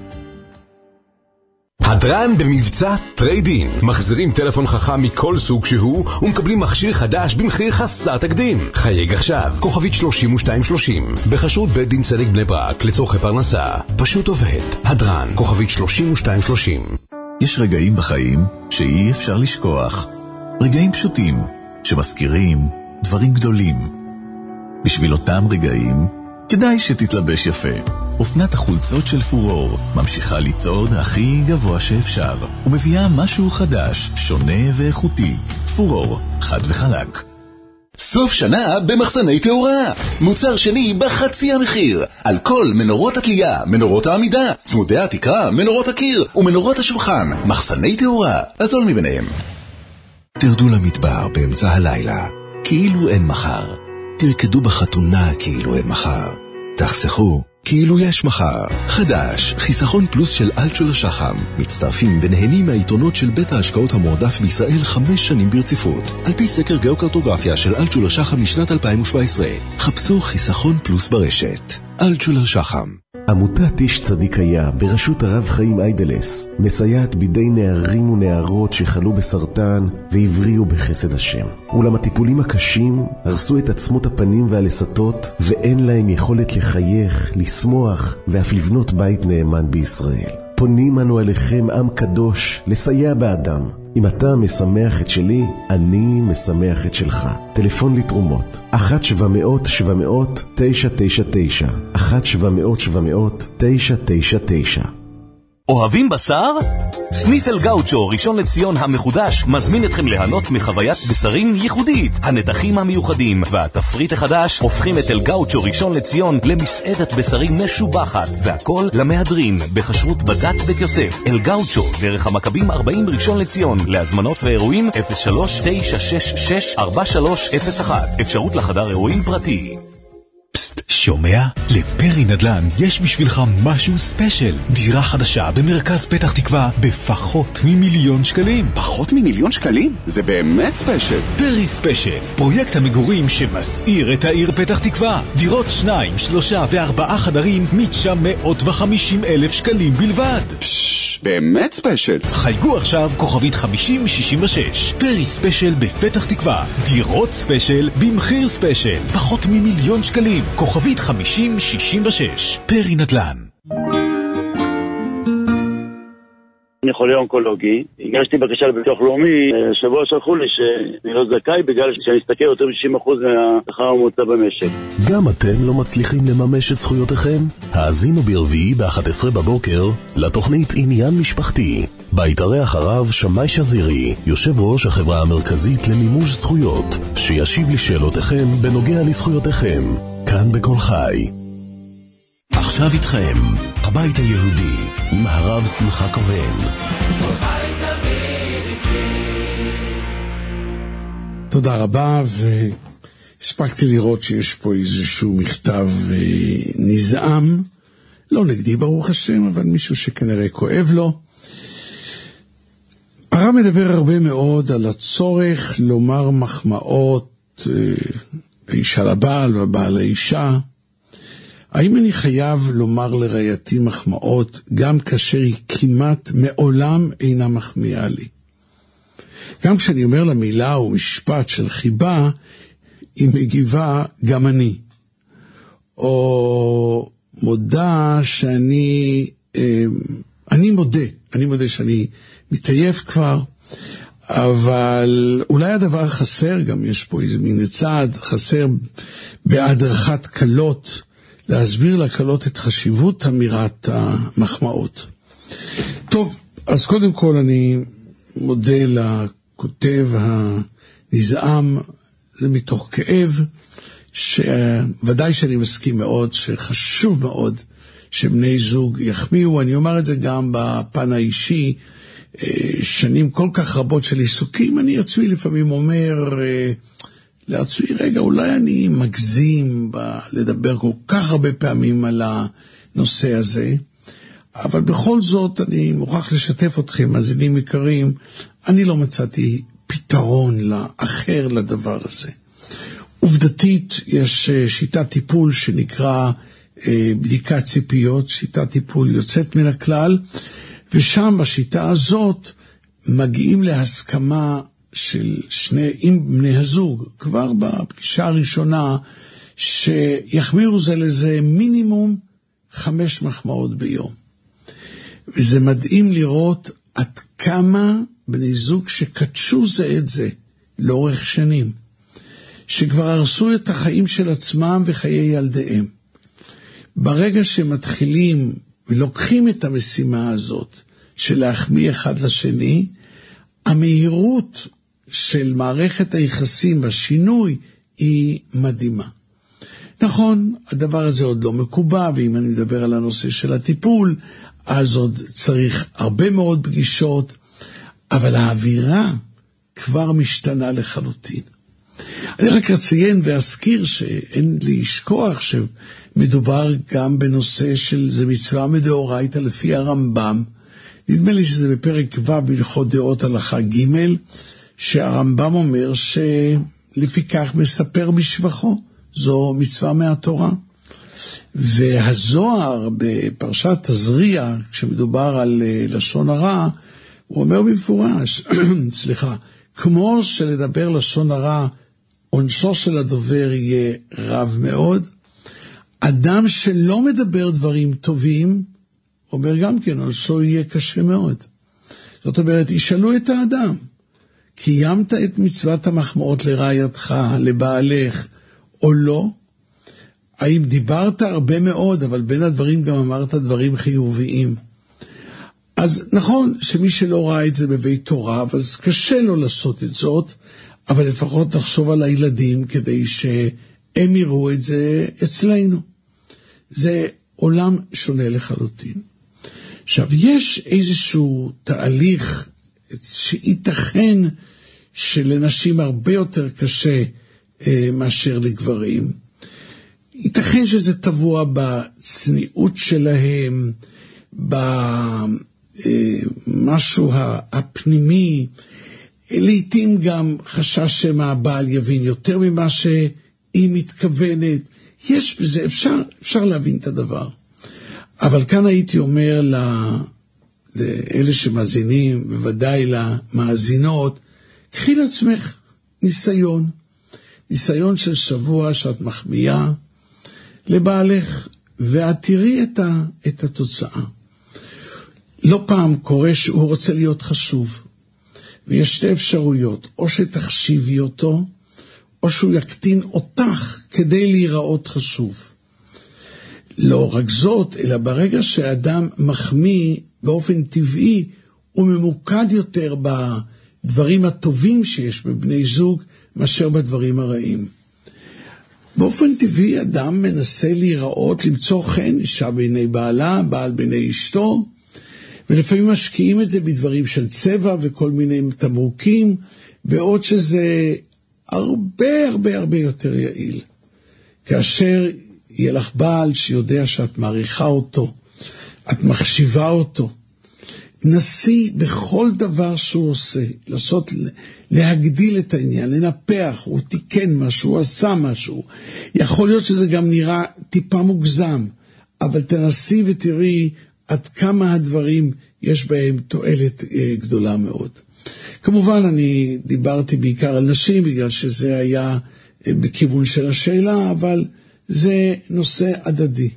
הדרן במבצע טריידין. מחזירים טלפון חכם מכל סוג שהוא ומקבלים מכשיר חדש במחיר חסר תקדים. חייג עכשיו, כוכבית שלושים ושתיים שלושים, בחשרות בית דין צדק בני ברק, לצורכי פרנסה. פשוט עובד. הדרן, כוכבית שלושים ושתיים שלושים. יש רגעים בחיים שאי אפשר לשכוח. רגעים פשוטים שמזכירים דברים גדולים. בשביל אותם רגעים כדאי שתתלבש יפה. אופנת החולצות של פורור ממשיכה לצעוד הכי גבוה שאפשר, ומביאה משהו חדש, שונה ואיכותי. פורור, חד וחלק. סוף שנה במחסני תאורה. מוצר שני בחצי המחיר. על כל מנורות התלייה, מנורות העמידה, צמודי התקרה, מנורות הקיר ומנורות השולחן. מחסני תאורה, הזול מביניהם. תרדו למדבר באמצע הלילה, כאילו אין מחר. תרקדו בחתונה כאילו אין מחר. תחסכו כאילו יש מחר. חדש, חיסכון פלוס של אלטשולר שחם. מצטרפים ונהנים מהיתרונות של בית ההשקעות המועדף בישראל חמש שנים ברציפות. על פי סקר גיאוקרטוגרפיה של אלטשולר שחם משנת אלפיים ושבע עשרה. חפשו חיסכון פלוס ברשת. אלטשולר שחם. עמותת איש צדיק היה בראשות הרב חיים איידלס מסייעת בידי נערים ונערות שחלו בסרטן והבריאו בחסד השם. אולם הטיפולים הקשים הרסו את עצמות הפנים והלסתות ואין להם יכולת לחייך, לשמוח ואף לבנות בית נאמן בישראל. פונים אנו אליכם עם קדוש לסייע באדם. אם אתה משמח את שלי, אני משמח את שלך. טלפון לתרומות אחת שבע מאות שבע מאות תשע תשע תשע אחת שבע מאות שבע מאות תשע תשע תשע. אוהבים בשר? סניף אל גאוצ'ו ראשון לציון המחודש מזמין אתכם ליהנות מחוויית בשרים ייחודית. הנתחים המיוחדים והתפריט החדש הופכים את אל גאוצ'ו ראשון לציון למסעדת בשרים משובחת, והכל למהדרין בכשרות בד"ץ בית יוסף. אל גאוצ'ו דרך המכבים ארבעים ראשון לציון. להזמנות ואירועים אפס שלוש תשע שש שש ארבע שלוש אפס אחת. אפשרות לחדר אירועים פרטי. פסט, שומע? לפרי נדל"ן יש בשבילך משהו ספיישל. דירה חדשה במרכז פתח תקווה בפחות ממיליון שקלים. פחות ממיליון שקלים? זה באמת ספיישל. פרי ספיישל, פרויקט המגורים שמסעיר את העיר פתח תקווה. דירות שניים, שלושה וארבעה חדרים מתשע מאות וחמישים אלף שקלים בלבד. פש, באמת ספיישל. חייגו עכשיו כוכבית חמישים שישים ושש. פרי ספיישל בפתח תקווה. דירות ספיישל במחיר ספיישל. פחות ממיליון שקלים. כוכבית חמישים שישים ושש. פרי נדל"ן. אני חולה אונקולוגי, הגשתי בקשה לביטוח לאומי, שבוע שלחו לי שאני לא זכאי בגלל שאני אסתכל יותר מ-שישים אחוז מהשכר הממוצע במשק. גם אתם לא מצליחים לממש את זכויותיכם? האזינו ברביעי ב-אחת עשרה בבוקר לתוכנית עניין משפחתי. בהתארח הרב שמאי שזירי, יושב ראש החברה המרכזית למימוש זכויות, שישיב לשאלותיכם בנוגע לזכויותיכם. כאן בכל חי. עכשיו איתכם, הבית היהודי, עם הרב שמחה כהן. תודה רבה, והספקתי לראות שיש פה איזשהו מכתב נזעם, לא נגדי ברוך השם, אבל מישהו שכנראה כואב לו. הרב מדבר הרבה מאוד על הצורך לומר מחמאות, האישה לבעל והבעל לאישה. האם אני חייב לומר לרעייתי מחמאות גם כאשר היא כמעט מעולם אינה מחמיאה לי? גם כשאני אומר לה מילה או משפט של חיבה, היא מגיבה גם אני. או מודה שאני, אני מודה, אני מודה שאני מתעייף כבר, אבל אולי הדבר חסר, גם יש פה איזה מין צעד חסר בהדרכת קלות, להסביר לקלות את חשיבות אמירת המחמאות. טוב, אז קודם כל אני מודה לכותב הנזעם, זה מתוך כאב, שוודאי שאני מסכים מאוד, שחשוב מאוד שבני זוג יחמיאו. אני אומר את זה גם בפן האישי, שנים כל כך רבות של עיסוקים, אני עצמי לפעמים אומר לעצמי, רגע, אולי אני מגזים ב- לדבר כל כך הרבה פעמים על הנושא הזה, אבל בכל זאת אני מוכרח לשתף אתכם, מאזינים יקרים, אני לא מצאתי פתרון לאחר לדבר הזה. עובדתית, יש שיטת טיפול שנקרא בדיקת ציפיות, שיטת טיפול יוצאת מן הכלל, ושם בשיטה הזאת מגיעים להסכמה של שני, עם בני הזוג, כבר בפגישה הראשונה, שיחמירו זה לזה מינימום חמש מחמאות ביום. וזה מדהים לראות עד כמה בני זוג שקדשו זה את זה לאורך שנים, שכבר הרסו את החיים של עצמם וחיי ילדיהם. ברגע שמתחילים ולוקחים את המשימה הזאת של להחמיא אחד לשני, המהירות של מערכת היחסים, השינוי, היא מדהימה. נכון, הדבר הזה עוד לא מקובע, ואם אני מדבר על הנושא של הטיפול, אז עוד צריך הרבה מאוד פגישות, אבל האווירה כבר משתנה לחלוטין. אני רק אציין ואזכיר שאין לי לשכוח שמדובר גם בנושא של זה מצווה מדאורייתא לפי הרמב"ם. נדמה לי שזה בפרק ו' בהלכות דעות הלכה ג', שהרמב"ם אומר שלפי כך מספר בשבחו, זו מצווה מהתורה. והזוהר בפרשת תזריע, כשמדובר על לשון הרע, הוא אומר במפורש, סליחה, כמו שלדבר לשון הרע, עונשו של הדובר יהיה רב מאוד, אדם שלא מדבר דברים טובים, אומר גם כן, עונשו יהיה קשה מאוד. זאת אומרת, ישאלו את האדם, קיימת את מצוות המחמאות לרעייתך, לבעלך, או לא? האם דיברת הרבה מאוד, אבל בין הדברים גם אמרת דברים חיוביים? אז נכון שמי שלא ראה את זה בבית תורה, אז קשה לו לעשות את זאת, אבל לפחות נחשוב על הילדים כדי שהם יראו את זה אצלנו. זה עולם שונה לחלוטין. עכשיו, יש איזשהו תהליך שייתכן שלנשים הרבה יותר קשה אה, מאשר לגברים. ייתכן שזה טבוע בצניעות שלהם, במשהו הפנימי, לעתים גם חשש שמהבעל יבין יותר ממה שהיא מתכוונת. יש בזה, אפשר, אפשר להבין את הדבר. אבל כאן הייתי אומר לאלה שמאזינים, בוודאי למאזינות, קחי לעצמך ניסיון, ניסיון של שבוע שאת מחמיאה לבעלך, ואת תראי את, ה, את התוצאה. לא פעם קורה שהוא רוצה להיות חשוב, ויש שתי אפשרויות, או שתחשיבי אותו, או שהוא יקטין אותך כדי להיראות חשוב. לא רק זאת, אלא ברגע שהאדם מחמיא באופן טבעי, הוא ממוקד יותר בדברים הטובים שיש בבני זוג, מאשר בדברים הרעים. באופן טבעי אדם מנסה להיראות, למצוא חן, אישה בעיני בעלה, בעל בעיני אשתו, ולפעמים משקיעים את זה בדברים של צבע וכל מיני תמרוקים, בעוד שזה הרבה הרבה הרבה יותר יעיל. כאשר יהיה לך בעל שיודע שאת מעריכה אותו, את מחשיבה אותו, נסי בכל דבר שהוא עושה, לעשות, להגדיל את העניין, לנפח, הוא תיקן משהו, הוא עשה משהו. יכול להיות שזה גם נראה טיפה מוגזם, אבל תנסי ותראי עד כמה הדברים יש בהם תועלת אה, גדולה מאוד. כמובן אני דיברתי בעיקר על נשים, בגלל שזה היה אה, בכיוון של השאלה, אבל זה נושא הדדי.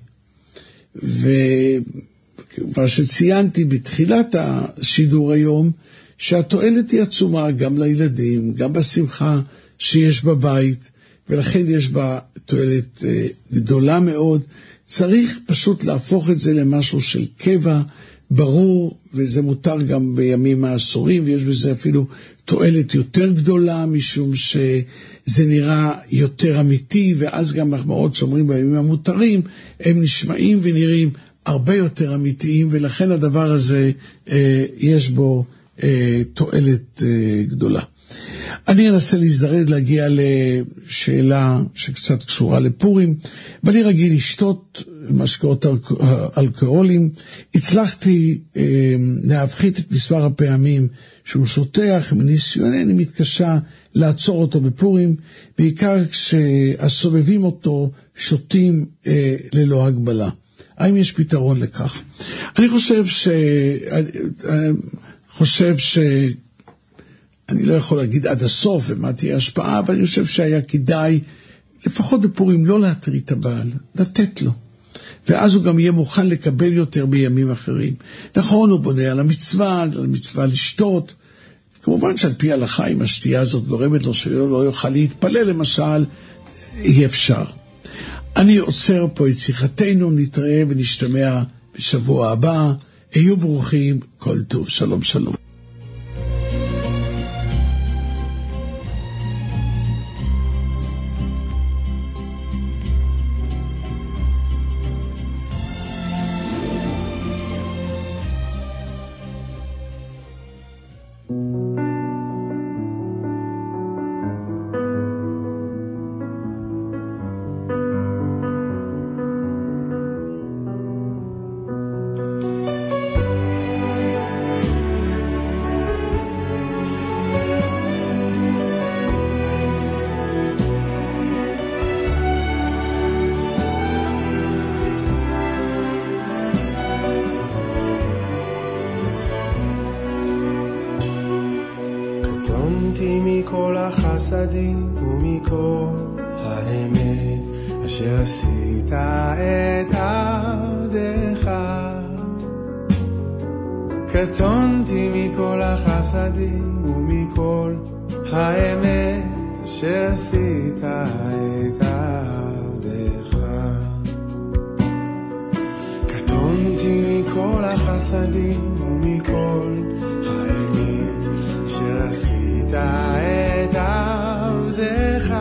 ומה שציינתי בתחילת השידור היום, שהתועלת היא עצומה גם לילדים, גם בשמחה שיש בבית, ולכן יש בה תועלת אה, גדולה מאוד. צריך פשוט להפוך את זה למשהו של קבע, ברור, וזה מותר גם בימים העשורים, ויש בזה אפילו תועלת יותר גדולה, משום שזה נראה יותר אמיתי, ואז גם מחמאות שאומרים בימים המותרים, הם נשמעים ונראים הרבה יותר אמיתיים, ולכן הדבר הזה אה, יש בו אה, תועלת אה, גדולה. אני אנסה להזדרז להגיע לשאלה שקצת קשורה לפורים. בלי רגיל לשתות משקאות אלכוהולים. הצלחתי אה, להפחית את מספר הפעמים שהוא שותח, מניסיוני אני מתקשה לעצור אותו בפורים, בעיקר כשהסובבים אותו שותים אה, ללא הגבלה. האם יש פתרון לכך? אני חושב ש... חושב ש... אני לא יכול להגיד עד הסוף ומה תהיה השפעה, אבל אני חושב שהיה כדאי, לפחות בפורים, לא להטריד את הבעל, לתת לו. ואז הוא גם יהיה מוכן לקבל יותר בימים אחרים. נכון, הוא בונה על המצווה, על המצווה לשתות. כמובן שעל פי ההלכה, אם השתייה הזאת גורמת לו שלא לא יוכל להתפלל, למשל, אי אפשר. אני עוצר פה את שיחתנו, נתראה ונשתמע בשבוע הבא. היו ברוכים, כל טוב, שלום שלום. החסדים ומכל האמת אשר עשית את עבדך. קטונתי מכל החסדים ומכל האמת אשר עשית את עבדך. קטונתי מכל החסדים ומכל האמת אשר עשית את עבדך.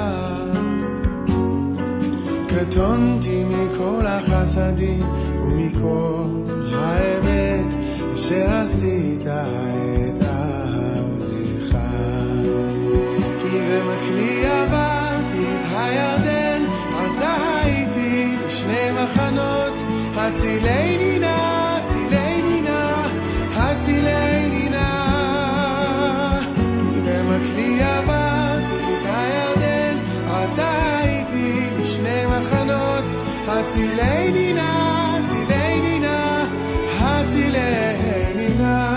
קטונתי מכל החסדים ומכל האמת אשר עשית את עבדך. כי במקלי עברתי את הירדן, אתה הייתי לשני מחנות, הצילני נא, הצילני נא, הצילני נא. כי במקלי עברתי את הירדן, אתה הייתי לשני מחנות, הצילני נא, הצילני נא, הצילני נא.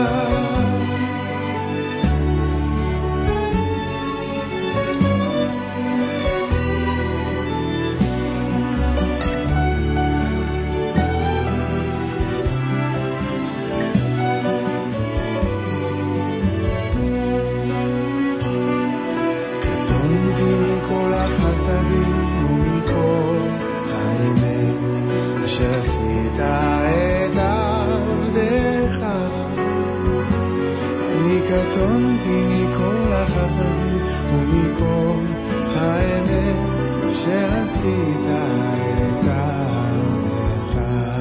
החסדים ומכל האמת אשר עשית את עבדך. אני קטונתי מכל החסדים ומכל האמת אשר עשית את עבדך.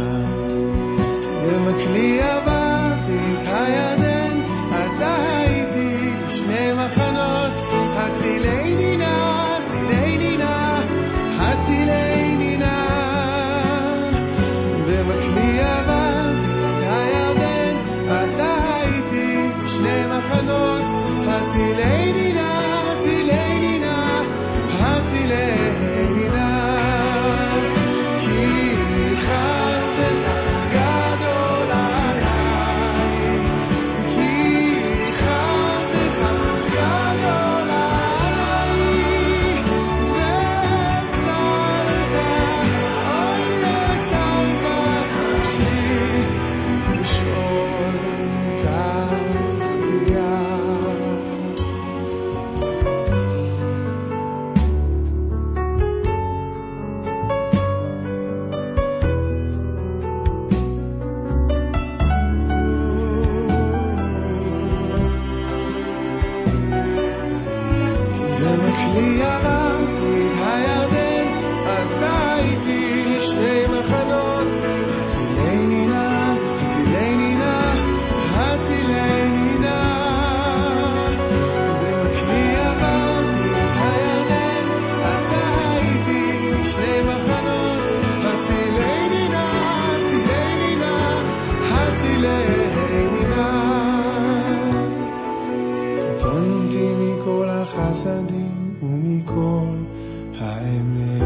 במקלי עברתי את הירדן, אתה הייתי לשני מחנות, הצילני נא, הצילני נא, הצילני נא. במקלי עברתי את הירדן, אתה הייתי לשני מחנות, הצילני נא, הצילני נא, הצילני נא. כי חסדך גדול עליי, כי חסדך גדול עליי, והצלת, אוי הצלת נפשי בשאול תחתיה. במקלי עברתי את הירדן, אתה איתי לשני מחנות, הצילני נא, הצילני נא, הצילני נא. במקלי עברתי את הירדן, אתה איתי לשני מחנות, הצילני נא, הצילני נא, הצילני נא. קטונתי מכל החסדים ומכל האמת.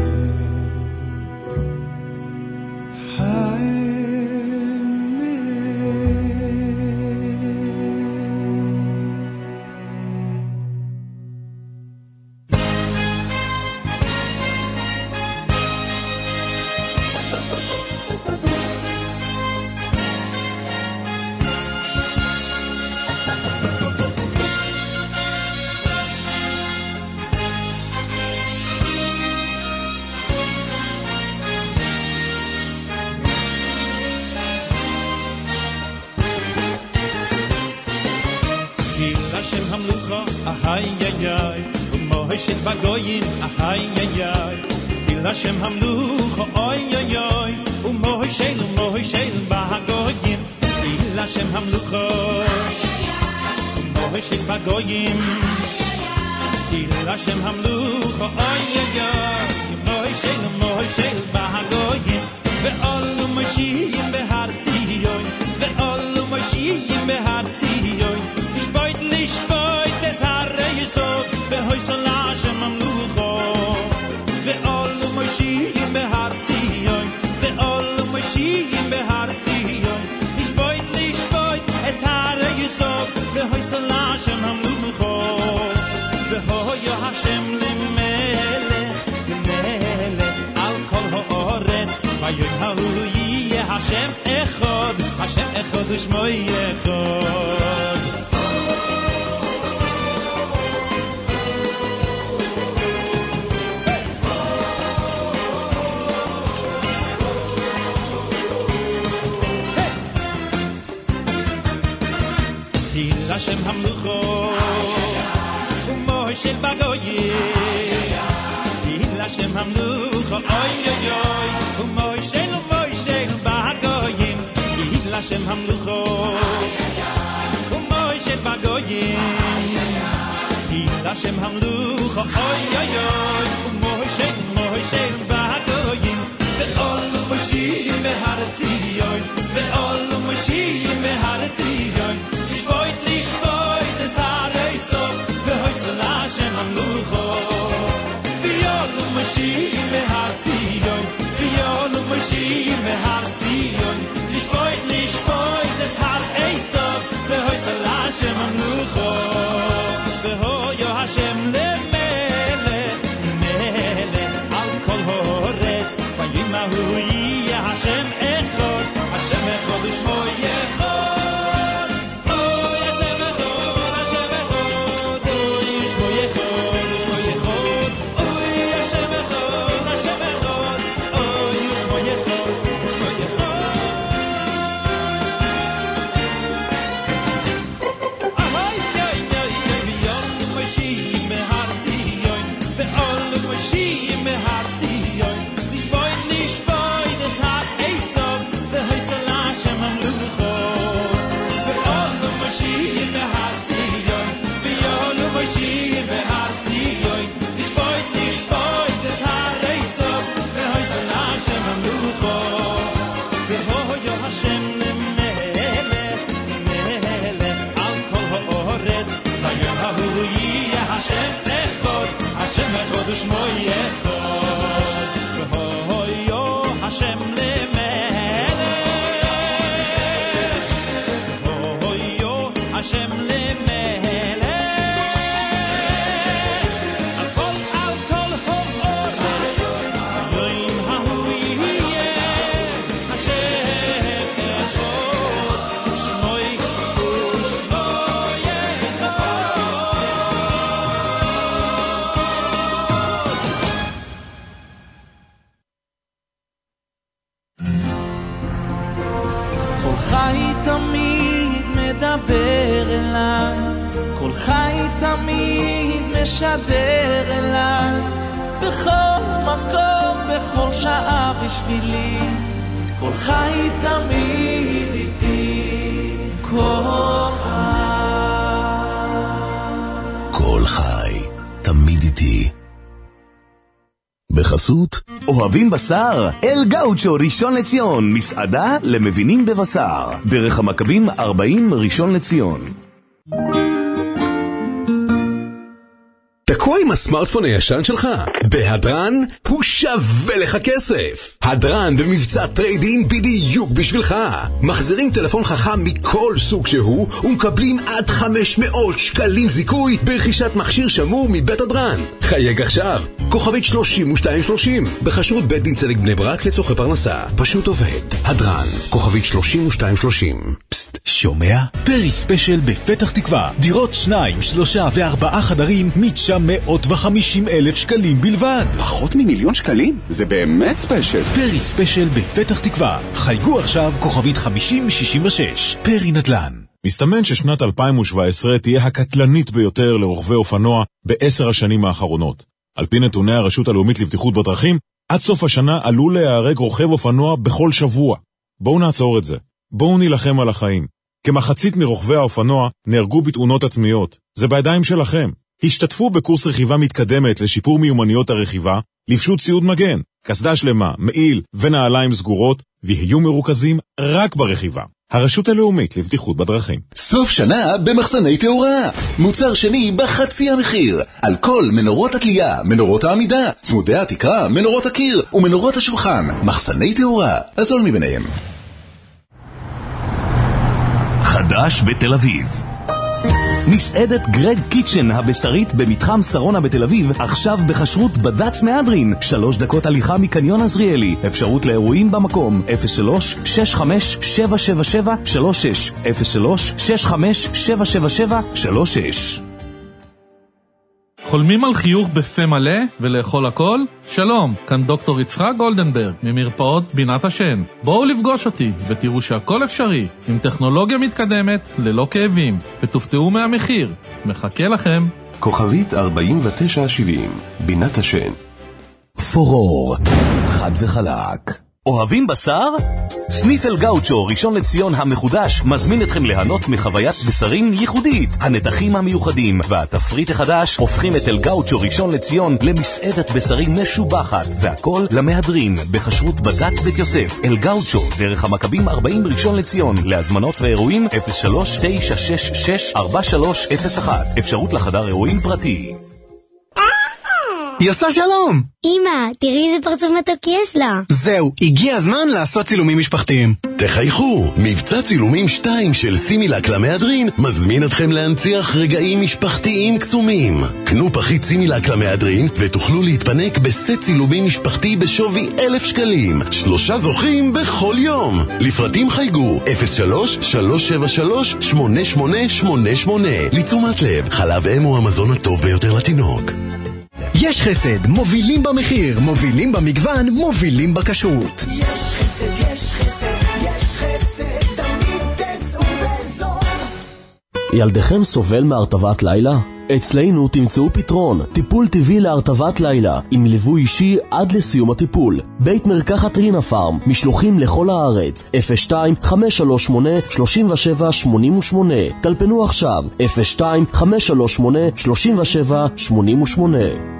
Ay ay ay, Moshe bagoyim, ay ay ay, Il Hashem hamluch, ay ay ay, Moshe Moshe bagoyim, Il Hashem hamluch, ay ay ay, Moshe bagoyim, Il Hashem hamluch, ay ay ay, Moshe Moshe bagoyim, ve'olu Moshiim behartziyoy, ve'olu Moshiim behartziyoy, ishboit lishboit es harre Yisov, ve'hoy solashem amlucho, ve'olu Moshiim behartziyoy, ve'olu Moshiim behartziyoy, ishboit lishboit es harre Yisov, ve'hoy solashem amlucho, והויו השם למלך, למלך על כל האורץ, ביום ההוא יהיה השם אחד, השם אחד ושמו אחד. השם המלוכו ומוישל בגויים, היל השם המלוכו אוי אוי אוי ומוישל ומוישל בגויים, היל השם המלוכו ומוישל בגויים, היל השם המלוכו אוי אוי אוי ומוישל ומוישל בגויים, ואול ומוישים בהר ציון, ואול ומוישים בהר ציון, לשפוט לשפוט es harei sof vehoysel Hashem hamlucho v'yolu Mashiach behar Tzion v'yolu Mashiach behar Tzion לשפוט לשפוט es harei sof vehoysel Hashem hamlucho v'hoyo Hashem lemelech melech al kol haaretz vayimahu yeh Hashem echad Hashem echad u'shmo yechad. Hashem echad u'shmo echad v'hoyo Hashem lemelech v'hoyo Hashem lemelech al kol al kol ha'oretz v'yoyim hahu yiyeh Hashem echad u'shmo u'shmo תמיד מדבר אליי, כל חי תמיד משדר אליי, בכל מקום, בכל שעה בשבילי, כל חי תמיד איתי, כל חי. כל חי תמיד איתי. בחסות אוהבים בשר? אל גאוצ'ו ראשון לציון, מסעדה למבינים בבשר, דרך המכבים ארבעים ראשון לציון. תקוע עם הסמארטפון הישן שלך? בהדרן הוא שווה לך כסף. הדרן במבצע טריידין בדיוק בשבילך. מחזירים טלפון חכם מכל סוג שהוא ומקבלים עד חמש מאות שקלים זיכוי ברכישת מכשיר שמור מבית הדרן. חייג עכשיו, כוכבית שלושים ושתיים שלושים, בחשרות בית דין צדק בני ברק לצורכי פרנסה. פשוט עובד. הדרן, כוכבית שלושים ושתיים שלושים. פסט, שומע? פרי ספיישל בפתח תקווה. דירות שניים, שלושה וארבעה חדרים מתשע מאות וחמישים אלף שקלים בלבד. פחות ממיליון שקלים? זה באמת ספיישל. פרי ספיישל בפתח תקווה. חייגו עכשיו כוכבית חמישים שישים ושש. פרי נדל"ן. מסתמן ששנת אלפיים שבע עשרה תהיה הקטלנית ביותר לרוכבי אופנוע בעשר השנים האחרונות. על פי נתוני הרשות הלאומית לבטיחות בדרכים, עד סוף השנה עלול להיהרג רוכב אופנוע בכל שבוע. בואו נעצור את זה. בואו נילחם על החיים. כמחצית מרוכבי האופנוע נהרגו בתאונות עצמיות. זה בידיים שלכם. השתתפו בקורס רכיבה מתקדמת לשיפור מיומנויות הרכיבה, לבשו ציוד מגן, קסדה שלמה, מעיל ונעליים סגורות, ויהיו מרוכזים רק ברכיבה. הרשות הלאומית לבטיחות בדרכים. סוף שנה במחסני תאורה. מוצר שני בחצי המחיר. על כל מנורות התלייה, מנורות העמידה, צמודי התקרה, מנורות הקיר ומנורות השולחן. מחסני תאורה, הזול מביניהם. חדש בתל אביב. מסעדת גרג קיצ'ן הבשרית במתחם שרונה בתל אביב, עכשיו בחשרות בד"ץ מהדרין, שלוש דקות הליכה מקניון עזריאלי. אפשרות לאירועים במקום אפס שלוש שש חמש שבע שבע שבע שלוש שש אפס שלוש שש חמש שבע שבע שבע שלוש שש. חולמים על חיוך בפה מלא ולאכול הכל? שלום, כאן דוקטור יצחק גולדנברג ממרפאות בינת השן. בואו לפגוש אותי ותראו שהכל אפשרי עם טכנולוגיה מתקדמת ללא כאבים, ותופתעו מהמחיר. מחכה לכם. כוכבית ארבעים ותשע שבעים, בינת השן. פורור, חד וחלק. אוהבים בשר? סניף אל גאוצ'ו ראשון לציון המחודש מזמין אתכם ליהנות מחוויית בשרים ייחודית. הנתחים המיוחדים והתפריט החדש הופכים את אל גאוצ'ו ראשון לציון למסעדת בשרים משובחת, והכל למהדרין בחשרות בד"ץ בית יוסף. אל גאוצ'ו דרך המכבים ארבעים ראשון לציון. להזמנות ואירועים אפס שלוש תשע שש שש ארבע שלוש אפס אחת. אפשרות לחדר אירועים פרטי. היא עושה שלום! אמא, תראי איזה פרצוף מתוק יש לה. זהו, הגיע הזמן לעשות צילומים משפחתיים. תחייכו, מבצע צילומים שתיים של סימילק למהדרין מזמין אתכם להנציח רגעים משפחתיים קסומים. קנו פחית סימילק למהדרין ותוכלו להתפנק בסט צילומים משפחתי בשווי אלף שקלים. שלושה זוכים בכל יום. לפרטים חייגו אפס שלוש שלוש שבע שלוש שמונה שמונה שמונה שמונה. לתשומת לב, חלב אם הוא המזון הטוב ביותר לתינוק. יש חסד, מובילים במחיר, מובילים במגוון, מובילים בכשרות. יש חסד, יש חסד, יש חסד, תמיד תצאו בזול. ילדכם סובל מהרטבת לילה? אצלנו תמצאו פתרון, טיפול טבעי להרטבת לילה, עם ליווי אישי עד לסיום הטיפול. בית מרקחת רינה פארם, משלוחים לכל הארץ, אפס שתיים חמש שלוש שמונה שלוש שבע שמונה שמונה. טלפנו עכשיו, אפס שתיים חמש שלוש שמונה שלוש שבע שמונה שמונה.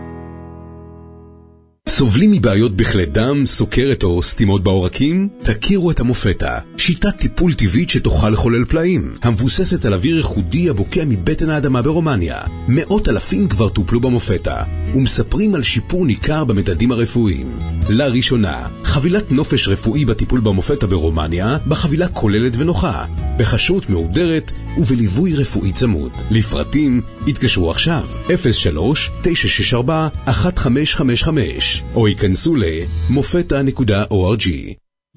סובלים מבעיות בכלי דם, סוכרת או סתימות בעורקים? תכירו את המופטה, שיטת טיפול טבעית שתוכל לחולל פלאים, המבוססת על אוויר ייחודי הבוקע מבטן האדמה ברומניה. מאות אלפים כבר טופלו במופטה, ומספרים על שיפור ניכר במדדים הרפואיים. לראשונה, חבילת נופש רפואי בטיפול במופטה ברומניה, בחבילה כוללת ונוחה, בחשרות מהודרת ובליווי רפואי צמוד. לפרטים, התקשרו עכשיו, אפס שלוש תשע שש ארבע אחת חמש חמש חמש. או ייכנסו ל-מופטה נקודה או אר ג'י.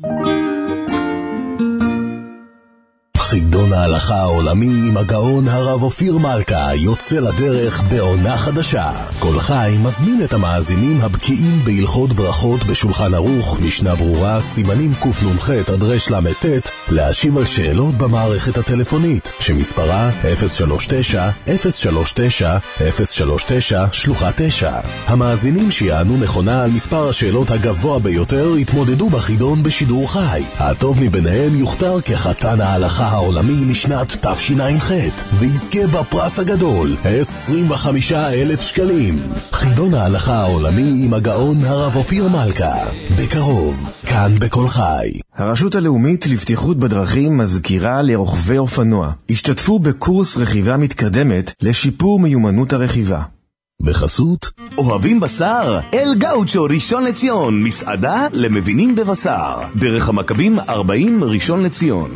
חידון ההלכה העולמי עם הגאון הרב אופיר מלכה יוצא לדרך בעונה חדשה. כל חי מזמין את המאזינים הבקיאים בהלכות ברכות בשולחן ערוך, משנה ברורה, סימנים קנ"ח עד רל"ט, להשיב על שאלות במערכת הטלפונית שמספרה אפס שלוש תשע אפס שלוש תשע אפס שלוש תשע שלוחה תשע. המאזינים שיענו נכונה על מספר השאלות הגבוה ביותר יתמודדו בחידון בשידור חי. הטוב מביניהם יוכתר כחתן ההלכה העולמי לשנת תשע"ח ויזכה בפרס הגדול עשרים וחמישה אלף שקלים. חידון ההלכה העולמי עם הגאון הרב אופיר מלכה, בקרוב, כאן בכל חי. הרשות הלאומית לבטיחות בדרכים מזכירה לרוכבי אופנוע, השתתפו בקורס רכיבה מתקדמת לשיפור מיומנות הרכיבה. בחסות אוהבים בשר? אל גאוצ'ו ראשון לציון, מסעדה למבינים בבשר, דרך המכבים ארבעים ראשון לציון.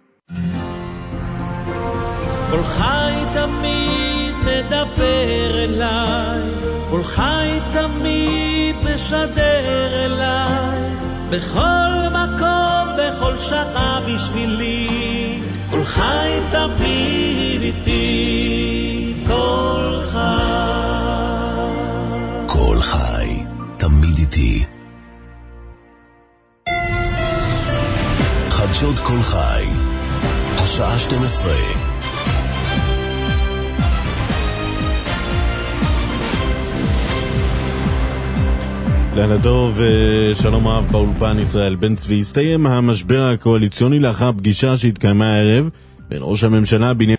כל חי תמיד מדבר אליי, כל חי תמיד משדר אליי, בכל מקום, בכל שעה בשבילי, כל חי תמיד איתי, כל חי. כל חי תמיד איתי. חדשות כל חי, השעה שתים עשרה. לילה טוב, שלום רב באולפן ישראל בן צבי. הסתיים המשבר הקואליציוני לאחר פגישה שהתקיימה הערב בין ראש הממשלה בנימין